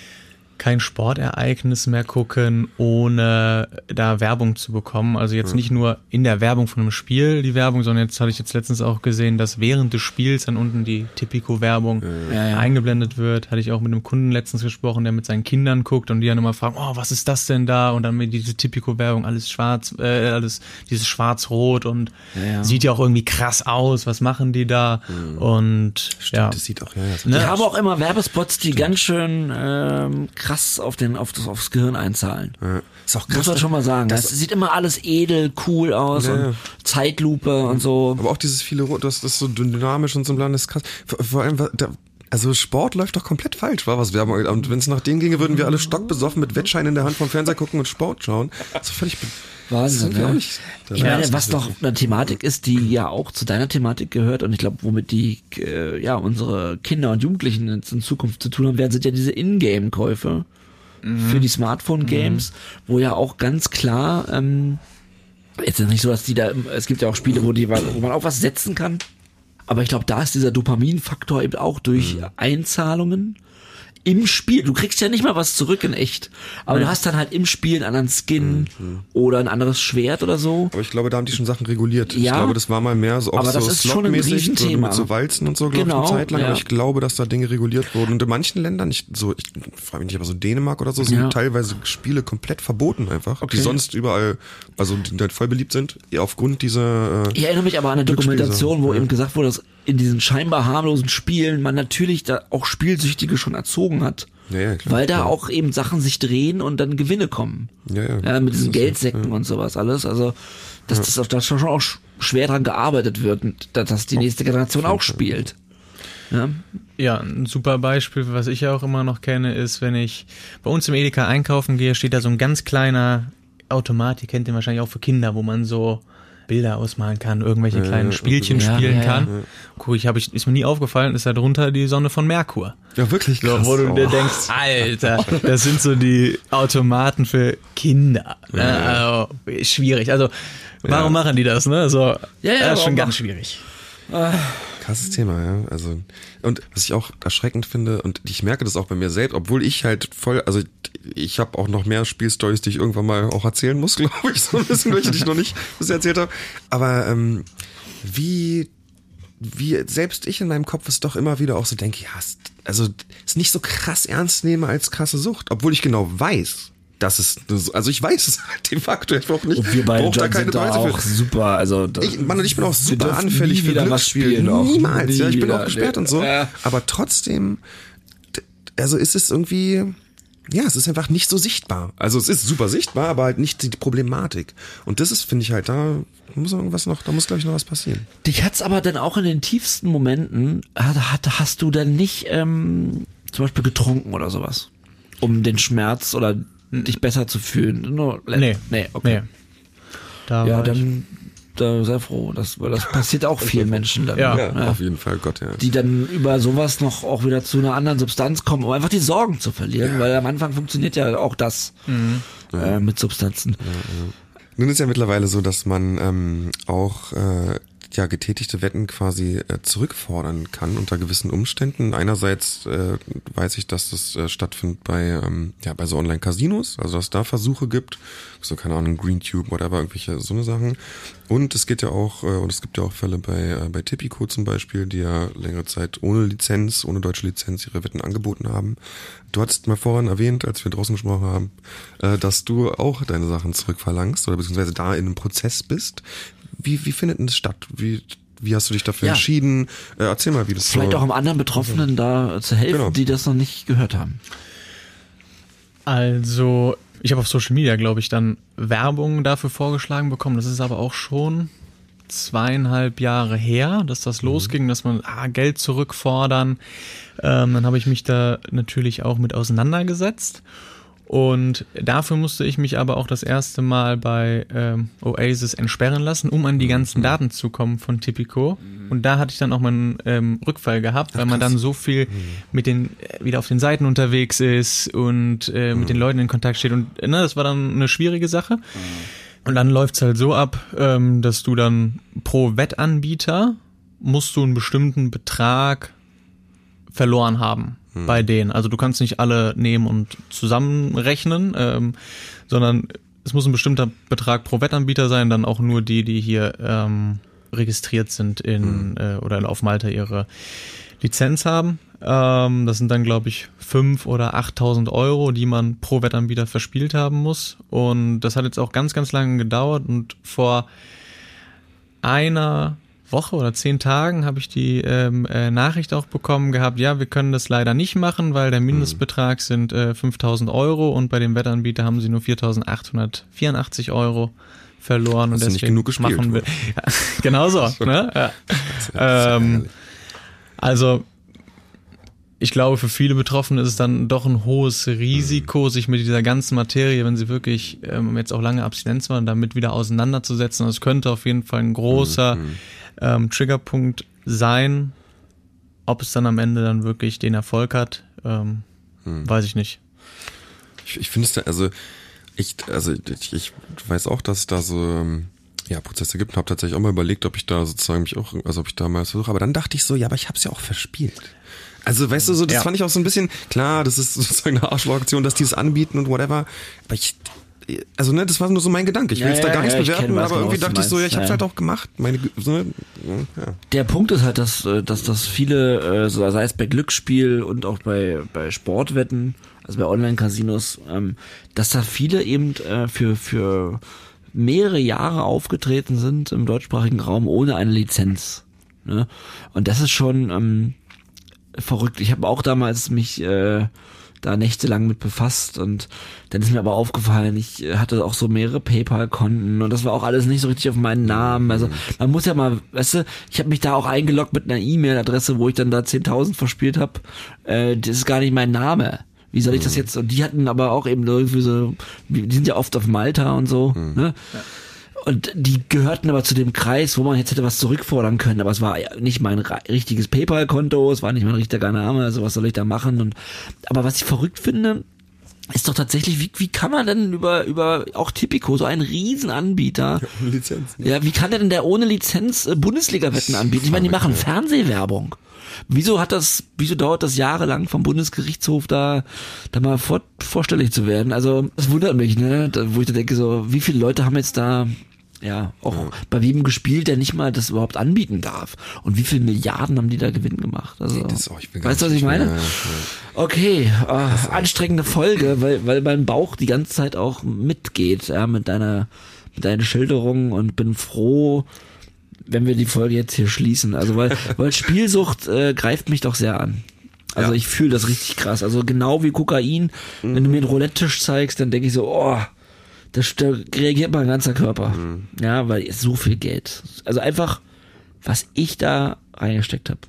kein Sportereignis mehr gucken, ohne da Werbung zu bekommen. Also jetzt nicht nur in der Werbung von einem Spiel die Werbung, sondern jetzt hatte ich jetzt letztens auch gesehen, dass während des Spiels dann unten die Tipico-Werbung ja, ja. eingeblendet wird. Hatte ich auch mit einem Kunden letztens gesprochen, der mit seinen Kindern guckt und die dann immer fragen, oh, was ist das denn da? Und dann mit diese Tipico-Werbung, alles schwarz, äh, alles dieses schwarz-rot und ja, ja. sieht ja auch irgendwie krass aus. Was machen die da? Mhm. Und Stimmt, ja, das sieht auch, ja, ja, die ne? haben auch immer Werbespots, die Stimmt. ganz schön ähm, krass auf den auf das aufs Gehirn einzahlen. Ja. Ist auch krass, muss man schon mal sagen. Das, das sieht immer alles edel, cool aus ja, und ja. Zeitlupe ja. und so. Aber auch dieses viele Rot, das, das ist so dynamisch und so ein Plan, das ist krass. Vor, vor allem, da, also Sport läuft doch komplett falsch, war was Werbung. Und wenn es nach denen ginge, würden wir alle stockbesoffen mit Wettscheinen in der Hand vom Fernseher gucken und Sport schauen. Das ist völlig Wahnsinn, ja. Ne? Ich meine, was doch eine Thematik ist, die ja auch zu deiner Thematik gehört und ich glaube, womit die äh, ja unsere Kinder und Jugendlichen in Zukunft zu tun haben werden, sind ja diese Ingame-Käufe mhm. für die Smartphone-Games, mhm. wo ja auch ganz klar ähm, jetzt ist nicht so, dass die da, es gibt ja auch Spiele, wo die, wo man auch was setzen kann, aber ich glaube, da ist dieser Dopaminfaktor eben auch durch mhm. Einzahlungen im Spiel. Du kriegst ja nicht mal was zurück in echt. Aber ja. du hast dann halt im Spiel einen anderen Skin mhm. oder ein anderes Schwert oder so. Aber ich glaube, da haben die schon Sachen reguliert. Ja, ich glaube, das war mal mehr so auch aber das so ist schon ein Riesenthema. Mit so Walzen und so, glaube genau, ich, eine Zeit lang. Ja. Aber ich glaube, dass da Dinge reguliert wurden. Und in manchen Ländern, ich, so, ich frage mich nicht, aber so Dänemark oder so, sind ja. teilweise Spiele komplett verboten einfach. Okay. Die sonst überall, also die halt voll beliebt sind, aufgrund dieser äh, Ich erinnere mich aber an eine Dokumentation, wo ja. eben gesagt wurde, dass in diesen scheinbar harmlosen Spielen man natürlich da auch Spielsüchtige schon erzogen hat. Ja, ja, klar, weil da klar. auch eben Sachen sich drehen und dann Gewinne kommen. Ja, ja. ja mit diesen das Geldsäcken ja. und sowas alles. Also, dass ja. das, das schon auch schwer dran gearbeitet wird, dass die nächste Generation auch spielt. Ja. Ja, ein super Beispiel, was ich ja auch immer noch kenne, ist, wenn ich bei uns im Edeka einkaufen gehe, steht da so ein ganz kleiner Automat, ihr kennt den wahrscheinlich auch für Kinder, wo man so Bilder ausmalen kann, irgendwelche ja, kleinen Spielchen ja, spielen ja, kann. ja. Guck, ich habe ich ist mir nie aufgefallen, ist da drunter die Sonne von Merkur. Ja, wirklich krass. So, wo du oh. dir denkst, Alter, das sind so die Automaten für Kinder. Ne? Ja. Also schwierig. Also warum ja. machen die das? Ne? Also ja, ja, das ist schon ganz mach. schwierig. Krasses Thema, ja. Also, und was ich auch erschreckend finde, und ich merke das auch bei mir selbst, obwohl ich halt voll, also ich habe auch noch mehr Spielstories, die ich irgendwann mal auch erzählen muss, glaube ich, so ein bisschen, welche die ich noch nicht bisher erzählt habe. Aber ähm, wie, wie selbst ich in meinem Kopf es doch immer wieder auch so denke, ja, also es nicht so krass ernst nehme als krasse Sucht, obwohl ich genau weiß, Das ist, also ich weiß es halt de facto, ich brauche nicht, und wir beide brauch da keine sind da Beweise auch für. super, also Ich, Mann, und ich bin auch super anfällig für Glücksspiel. Niemals, nie ja, ich bin wieder, auch gesperrt nee. und so. Ja. Aber trotzdem, also ist es irgendwie, ja, es ist einfach nicht so sichtbar. Also es ist super sichtbar, aber halt nicht die Problematik. Und das ist, finde ich halt, da muss irgendwas noch, da muss glaube ich noch was passieren. Dich hat's aber dann auch in den tiefsten Momenten, hat, hast du dann nicht ähm, zum Beispiel getrunken oder sowas, um den Schmerz oder dich besser zu fühlen? No, nee. Nee, okay. Nee. Da ja, dann da sei froh, das, weil das passiert auch vielen Menschen dann. Ja, ja, auf jeden Fall, Gott, ja. Die dann über sowas noch auch wieder zu einer anderen Substanz kommen, um einfach die Sorgen zu verlieren, ja. weil am Anfang funktioniert ja auch das mhm. äh, mit Substanzen. Ja, ja. Nun ist ja mittlerweile so, dass man ähm, auch äh, ja getätigte Wetten quasi äh, zurückfordern kann unter gewissen Umständen. Einerseits äh, weiß ich, dass das äh, stattfindet bei ähm, ja bei so Online-Casinos, also dass es da Versuche gibt, so keine Ahnung, GreenTube, whatever, irgendwelche so eine Sachen. Und es geht ja auch, äh, und es gibt ja auch Fälle bei äh, bei Tipico zum Beispiel, die ja längere Zeit ohne Lizenz, ohne deutsche Lizenz ihre Wetten angeboten haben. Du hattest mal vorhin erwähnt, als wir draußen gesprochen haben, äh, dass du auch deine Sachen zurückverlangst oder beziehungsweise da in einem Prozess bist. Wie, wie findet denn das statt? Wie, wie hast du dich dafür ja. entschieden? Äh, erzähl mal, wie das Vielleicht so auch um anderen Betroffenen da zu helfen, genau. die das noch nicht gehört haben. Also, ich habe auf Social Media, glaube ich, dann Werbung dafür vorgeschlagen bekommen. Das ist aber auch schon zweieinhalb Jahre her, dass das mhm. losging, dass man ah, Geld zurückfordern. Ähm, dann habe ich mich da natürlich auch mit auseinandergesetzt. Und dafür musste ich mich aber auch das erste Mal bei ähm, Oasis entsperren lassen, um an die ganzen mhm. Daten zu kommen von Tipico. Mhm. Und da hatte ich dann auch mal einen ähm, Rückfall gehabt, Ach, weil man krass. dann so viel mhm. mit den äh, wieder auf den Seiten unterwegs ist und äh, mhm. mit den Leuten in Kontakt steht. Und ne, das war dann eine schwierige Sache. Mhm. Und dann läuft's halt so ab, ähm, dass du dann pro Wettanbieter musst du einen bestimmten Betrag verloren haben. Hm. Bei denen. Also du kannst nicht alle nehmen und zusammenrechnen, ähm, sondern es muss ein bestimmter Betrag pro Wettanbieter sein, dann auch nur die, die hier ähm, registriert sind in hm. äh, oder auf Malta ihre Lizenz haben. Ähm, das sind dann, glaube ich, fünf oder achttausend Euro, die man pro Wettanbieter verspielt haben muss. Und das hat jetzt auch ganz, ganz lange gedauert. Und vor einer Woche oder zehn Tagen habe ich die ähm, äh, Nachricht auch bekommen gehabt, ja, wir können das leider nicht machen, weil der Mindestbetrag sind äh, fünftausend Euro und bei dem Wettanbieter haben sie nur viertausendachthundertvierundachtzig Euro verloren. Hast und deswegen nicht genug gespielt, machen wir ja, genau so. Ne? Ja. Ja, ähm, also ich glaube, für viele Betroffene ist es dann doch ein hohes Risiko, mhm. sich mit dieser ganzen Materie, wenn sie wirklich ähm, jetzt auch lange Abstinenz waren, damit wieder auseinanderzusetzen. Es könnte auf jeden Fall ein großer mhm. ähm, Triggerpunkt sein. Ob es dann am Ende dann wirklich den Erfolg hat, ähm, mhm. weiß ich nicht. Ich, ich finde es da, also ich, also ich, ich weiß auch, dass es da so ja Prozesse gibt und habe tatsächlich auch mal überlegt, ob ich da sozusagen mich auch, also ob ich da mal versuche. Aber dann dachte ich so, ja, aber ich habe es ja auch verspielt. Also, weißt du, so, das ja. fand ich auch so ein bisschen, klar, das ist sozusagen eine Arschlochaktion, dass die es anbieten und whatever, aber ich, also, ne, das war nur so mein Gedanke. Ich will ja, jetzt da gar ja, nichts bewerten, kenn, aber irgendwie dachte ich so, ja, ich hab's ja. halt auch gemacht. Meine, so, ja. Der Punkt ist halt, dass, dass, dass viele, sei es bei Glücksspiel und auch bei, bei Sportwetten, also bei Online-Casinos, dass da viele eben für, für mehrere Jahre aufgetreten sind im deutschsprachigen Raum ohne eine Lizenz, ne? Und das ist schon, verrückt. Ich habe auch damals mich äh, da nächtelang mit befasst und dann ist mir aber aufgefallen, ich hatte auch so mehrere PayPal-Konten und das war auch alles nicht so richtig auf meinen Namen. Also man muss ja mal, weißt du, ich habe mich da auch eingeloggt mit einer E-Mail-Adresse, wo ich dann da zehntausend verspielt habe. Äh, das ist gar nicht mein Name. Wie soll ich das jetzt? Und die hatten aber auch eben irgendwie so, die sind ja oft auf Malta und so, mhm. ne? Ja. Und die gehörten aber zu dem Kreis, wo man jetzt hätte was zurückfordern können, aber es war nicht mein richtiges PayPal-Konto, es war nicht mein richtiger Name, also was soll ich da machen? Und aber was ich verrückt finde, ist doch tatsächlich, wie, wie kann man denn über über auch Tipico, so ein Riesenanbieter, ja, ohne Lizenz, ne? Ja, wie kann der denn der ohne Lizenz äh, Bundesliga-Wetten anbieten? Ich meine, die machen Fernsehwerbung. Wieso hat das, wieso dauert das jahrelang vom Bundesgerichtshof da, da mal vor, vorstellig zu werden? Also, das wundert mich, ne, da, wo ich da denke so, wie viele Leute haben jetzt da Ja, auch ja. bei wem gespielt, der nicht mal das überhaupt anbieten darf. Und wie viele Milliarden haben die da Gewinn gemacht? Also, nee, das auch, ich weißt du, was ich meine? Mehr, ja. Okay, äh, anstrengende Folge, weil, weil mein Bauch die ganze Zeit auch mitgeht, ja, mit deiner, mit deiner Schilderung, und bin froh, wenn wir die Folge jetzt hier schließen. Also, weil, weil Spielsucht äh, greift mich doch sehr an. Also ja. ich fühle das richtig krass. Also genau wie Kokain, mhm. wenn du mir einen Roulette-Tisch zeigst, dann denke ich so, oh, Das, da reagiert mein ganzer Körper. Mhm. Ja, weil es so viel Geld. Also einfach, was ich da reingesteckt habe.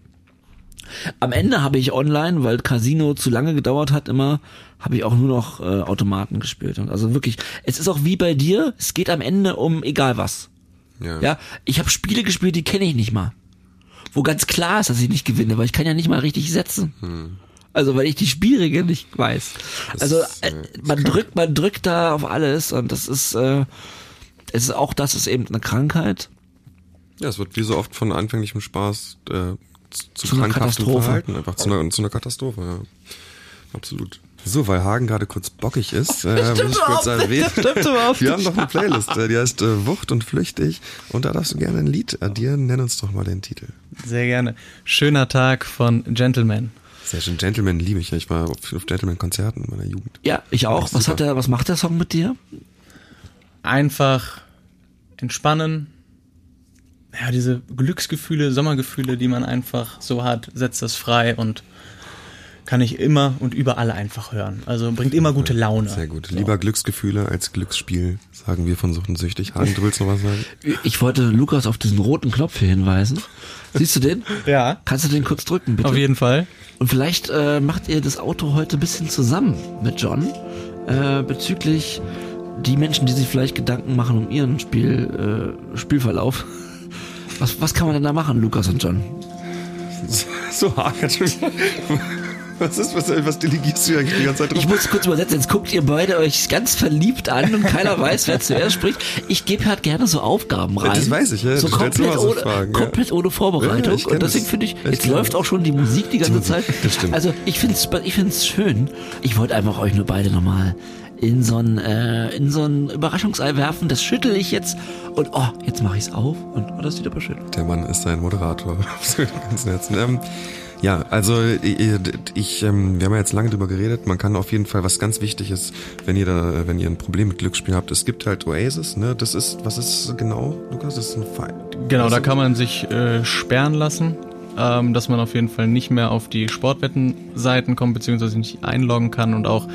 Am Ende habe ich online, weil Casino zu lange gedauert hat immer, habe ich auch nur noch äh, Automaten gespielt. Und also wirklich, es ist auch wie bei dir, es geht am Ende um egal was. Ja, ja ich habe Spiele gespielt, die kenne ich nicht mal. Wo ganz klar ist, dass ich nicht gewinne, weil ich kann ja nicht mal richtig setzen. Mhm. Also, weil ich die Spielregeln nicht weiß. Das also, äh, man drückt, man drückt da auf alles, und das ist, äh, es ist auch, das ist eben eine Krankheit. Ja, es wird wie so oft von anfänglichem Spaß äh, zu, zu, zu einer Katastrophe. Verhalten, einfach zu einer, zu einer Katastrophe, ja. Absolut. So, weil Hagen gerade kurz bockig ist, äh, muss ich kurz erwähnen. Wir haben noch eine Playlist, die heißt äh, Wucht und Flüchtig, und da darfst du gerne ein Lied addieren. Nenn uns doch mal den Titel. Sehr gerne. Schöner Tag von Gentleman. Sehr schön. Gentleman liebe ich. Ich war auf, auf Gentleman-Konzerten in meiner Jugend. Ja, ich auch. Was hat der, was macht der Song mit dir? Einfach entspannen. Ja, diese Glücksgefühle, Sommergefühle, die man einfach so hat, setzt das frei und kann ich immer und überall einfach hören. Also bringt immer gute Laune. Sehr gut. So. Lieber Glücksgefühle als Glücksspiel, sagen wir von Sucht und Süchtig. Hagen, du willst noch was sagen? Ich wollte Lukas auf diesen roten Knopf hier hinweisen. Siehst du den? Ja. Kannst du den kurz drücken, bitte? Auf jeden Fall. Und vielleicht äh, macht ihr das Auto heute ein bisschen zusammen mit John äh, bezüglich die Menschen, die sich vielleicht Gedanken machen um ihren Spiel, äh, Spielverlauf. Was, was kann man denn da machen, Lukas und John? So hart. Was ist, was, was delegierst du eigentlich die ganze Zeit drauf? Ich muss kurz übersetzen, jetzt guckt ihr beide euch ganz verliebt an und keiner weiß, wer zuerst spricht. Ich gebe halt gerne so Aufgaben rein. Das weiß ich, ja. So komplett, ohne, Fragen, komplett ja. ohne Vorbereitung. Ja, und deswegen finde ich, jetzt läuft auch schon die Musik die ganze die Zeit. Das stimmt. Also ich finde es ich find's schön. Ich wollte einfach euch nur beide nochmal in so ein äh, in so ein Überraschungsei werfen. Das schüttel ich jetzt und oh, jetzt mache ich es auf und oh, das sieht aber schön. Der Mann ist ein Moderator. Ganz Herzen. Ähm, Ja, also ich, ich ähm, wir haben ja jetzt lange drüber geredet. Man kann auf jeden Fall, was ganz wichtig ist, wenn ihr da, wenn ihr ein Problem mit Glücksspiel habt, es gibt halt Oasis, ne? Das ist, was ist genau, Lukas? Das ist ein Fall. Genau, da kann man sich äh, sperren lassen, ähm, dass man auf jeden Fall nicht mehr auf die Sportwettenseiten kommt, beziehungsweise nicht einloggen kann und auch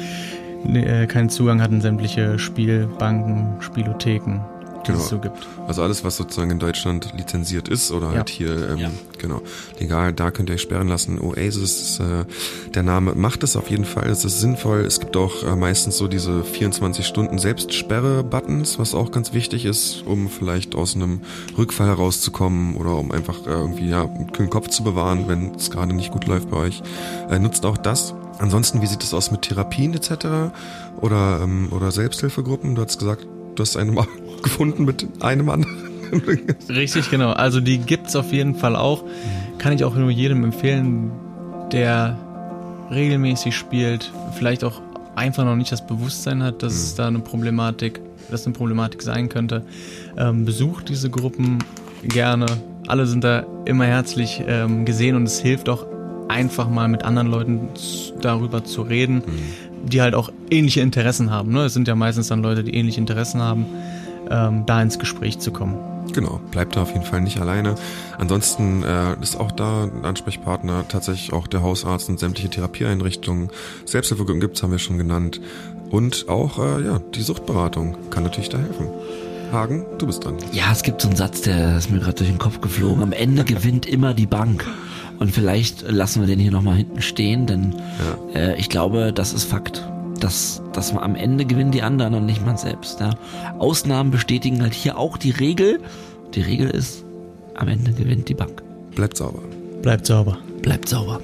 äh, keinen Zugang hat in sämtliche Spielbanken, Spielotheken. Genau. Es so gibt. Also alles, was sozusagen in Deutschland lizenziert ist oder ja. halt hier, ähm, ja. genau, legal, da könnt ihr euch sperren lassen. Oasis, äh, der Name macht es auf jeden Fall, es ist sinnvoll. Es gibt auch äh, meistens so diese vierundzwanzig Stunden Selbstsperre-Buttons, was auch ganz wichtig ist, um vielleicht aus einem Rückfall herauszukommen oder um einfach äh, irgendwie ja einen kühlen Kopf zu bewahren, wenn es gerade nicht gut läuft bei euch. Äh, nutzt auch das. Ansonsten, wie sieht es aus mit Therapien et cetera oder ähm, oder Selbsthilfegruppen? Du hast gesagt, du hast eine gefunden mit einem anderen. Richtig, genau. Also die gibt's auf jeden Fall auch. Kann ich auch nur jedem empfehlen, der regelmäßig spielt, vielleicht auch einfach noch nicht das Bewusstsein hat, dass mhm. es da eine Problematik, dass eine Problematik sein könnte. Ähm, besucht diese Gruppen gerne. Alle sind da immer herzlich ähm, gesehen und es hilft auch einfach mal mit anderen Leuten darüber zu reden, mhm. die halt auch ähnliche Interessen haben. Ne? Es sind ja meistens dann Leute, die ähnliche Interessen haben, ähm, da ins Gespräch zu kommen. Genau, bleibt da auf jeden Fall nicht alleine. Ansonsten äh, ist auch da ein Ansprechpartner, tatsächlich auch der Hausarzt und sämtliche Therapieeinrichtungen. Selbsthilfegruppen gibt's, haben wir schon genannt. Und auch äh, ja die Suchtberatung kann natürlich da helfen. Hagen, du bist dran. Ja, es gibt so einen Satz, der ist mir gerade durch den Kopf geflogen. Am Ende gewinnt immer die Bank. Und vielleicht lassen wir den hier nochmal hinten stehen, denn ja. äh, ich glaube, das ist Fakt. Dass, dass man am Ende gewinnen die anderen und nicht man selbst. Ja. Ausnahmen bestätigen halt hier auch die Regel. Die Regel ist, am Ende gewinnt die Bank. Bleibt sauber. Bleibt sauber. Bleibt sauber.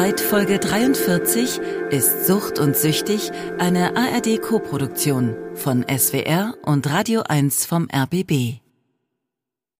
Streit Folge dreiundvierzig ist Sucht und Süchtig eine A R D-Koproduktion von S W R und Radio eins vom R B B.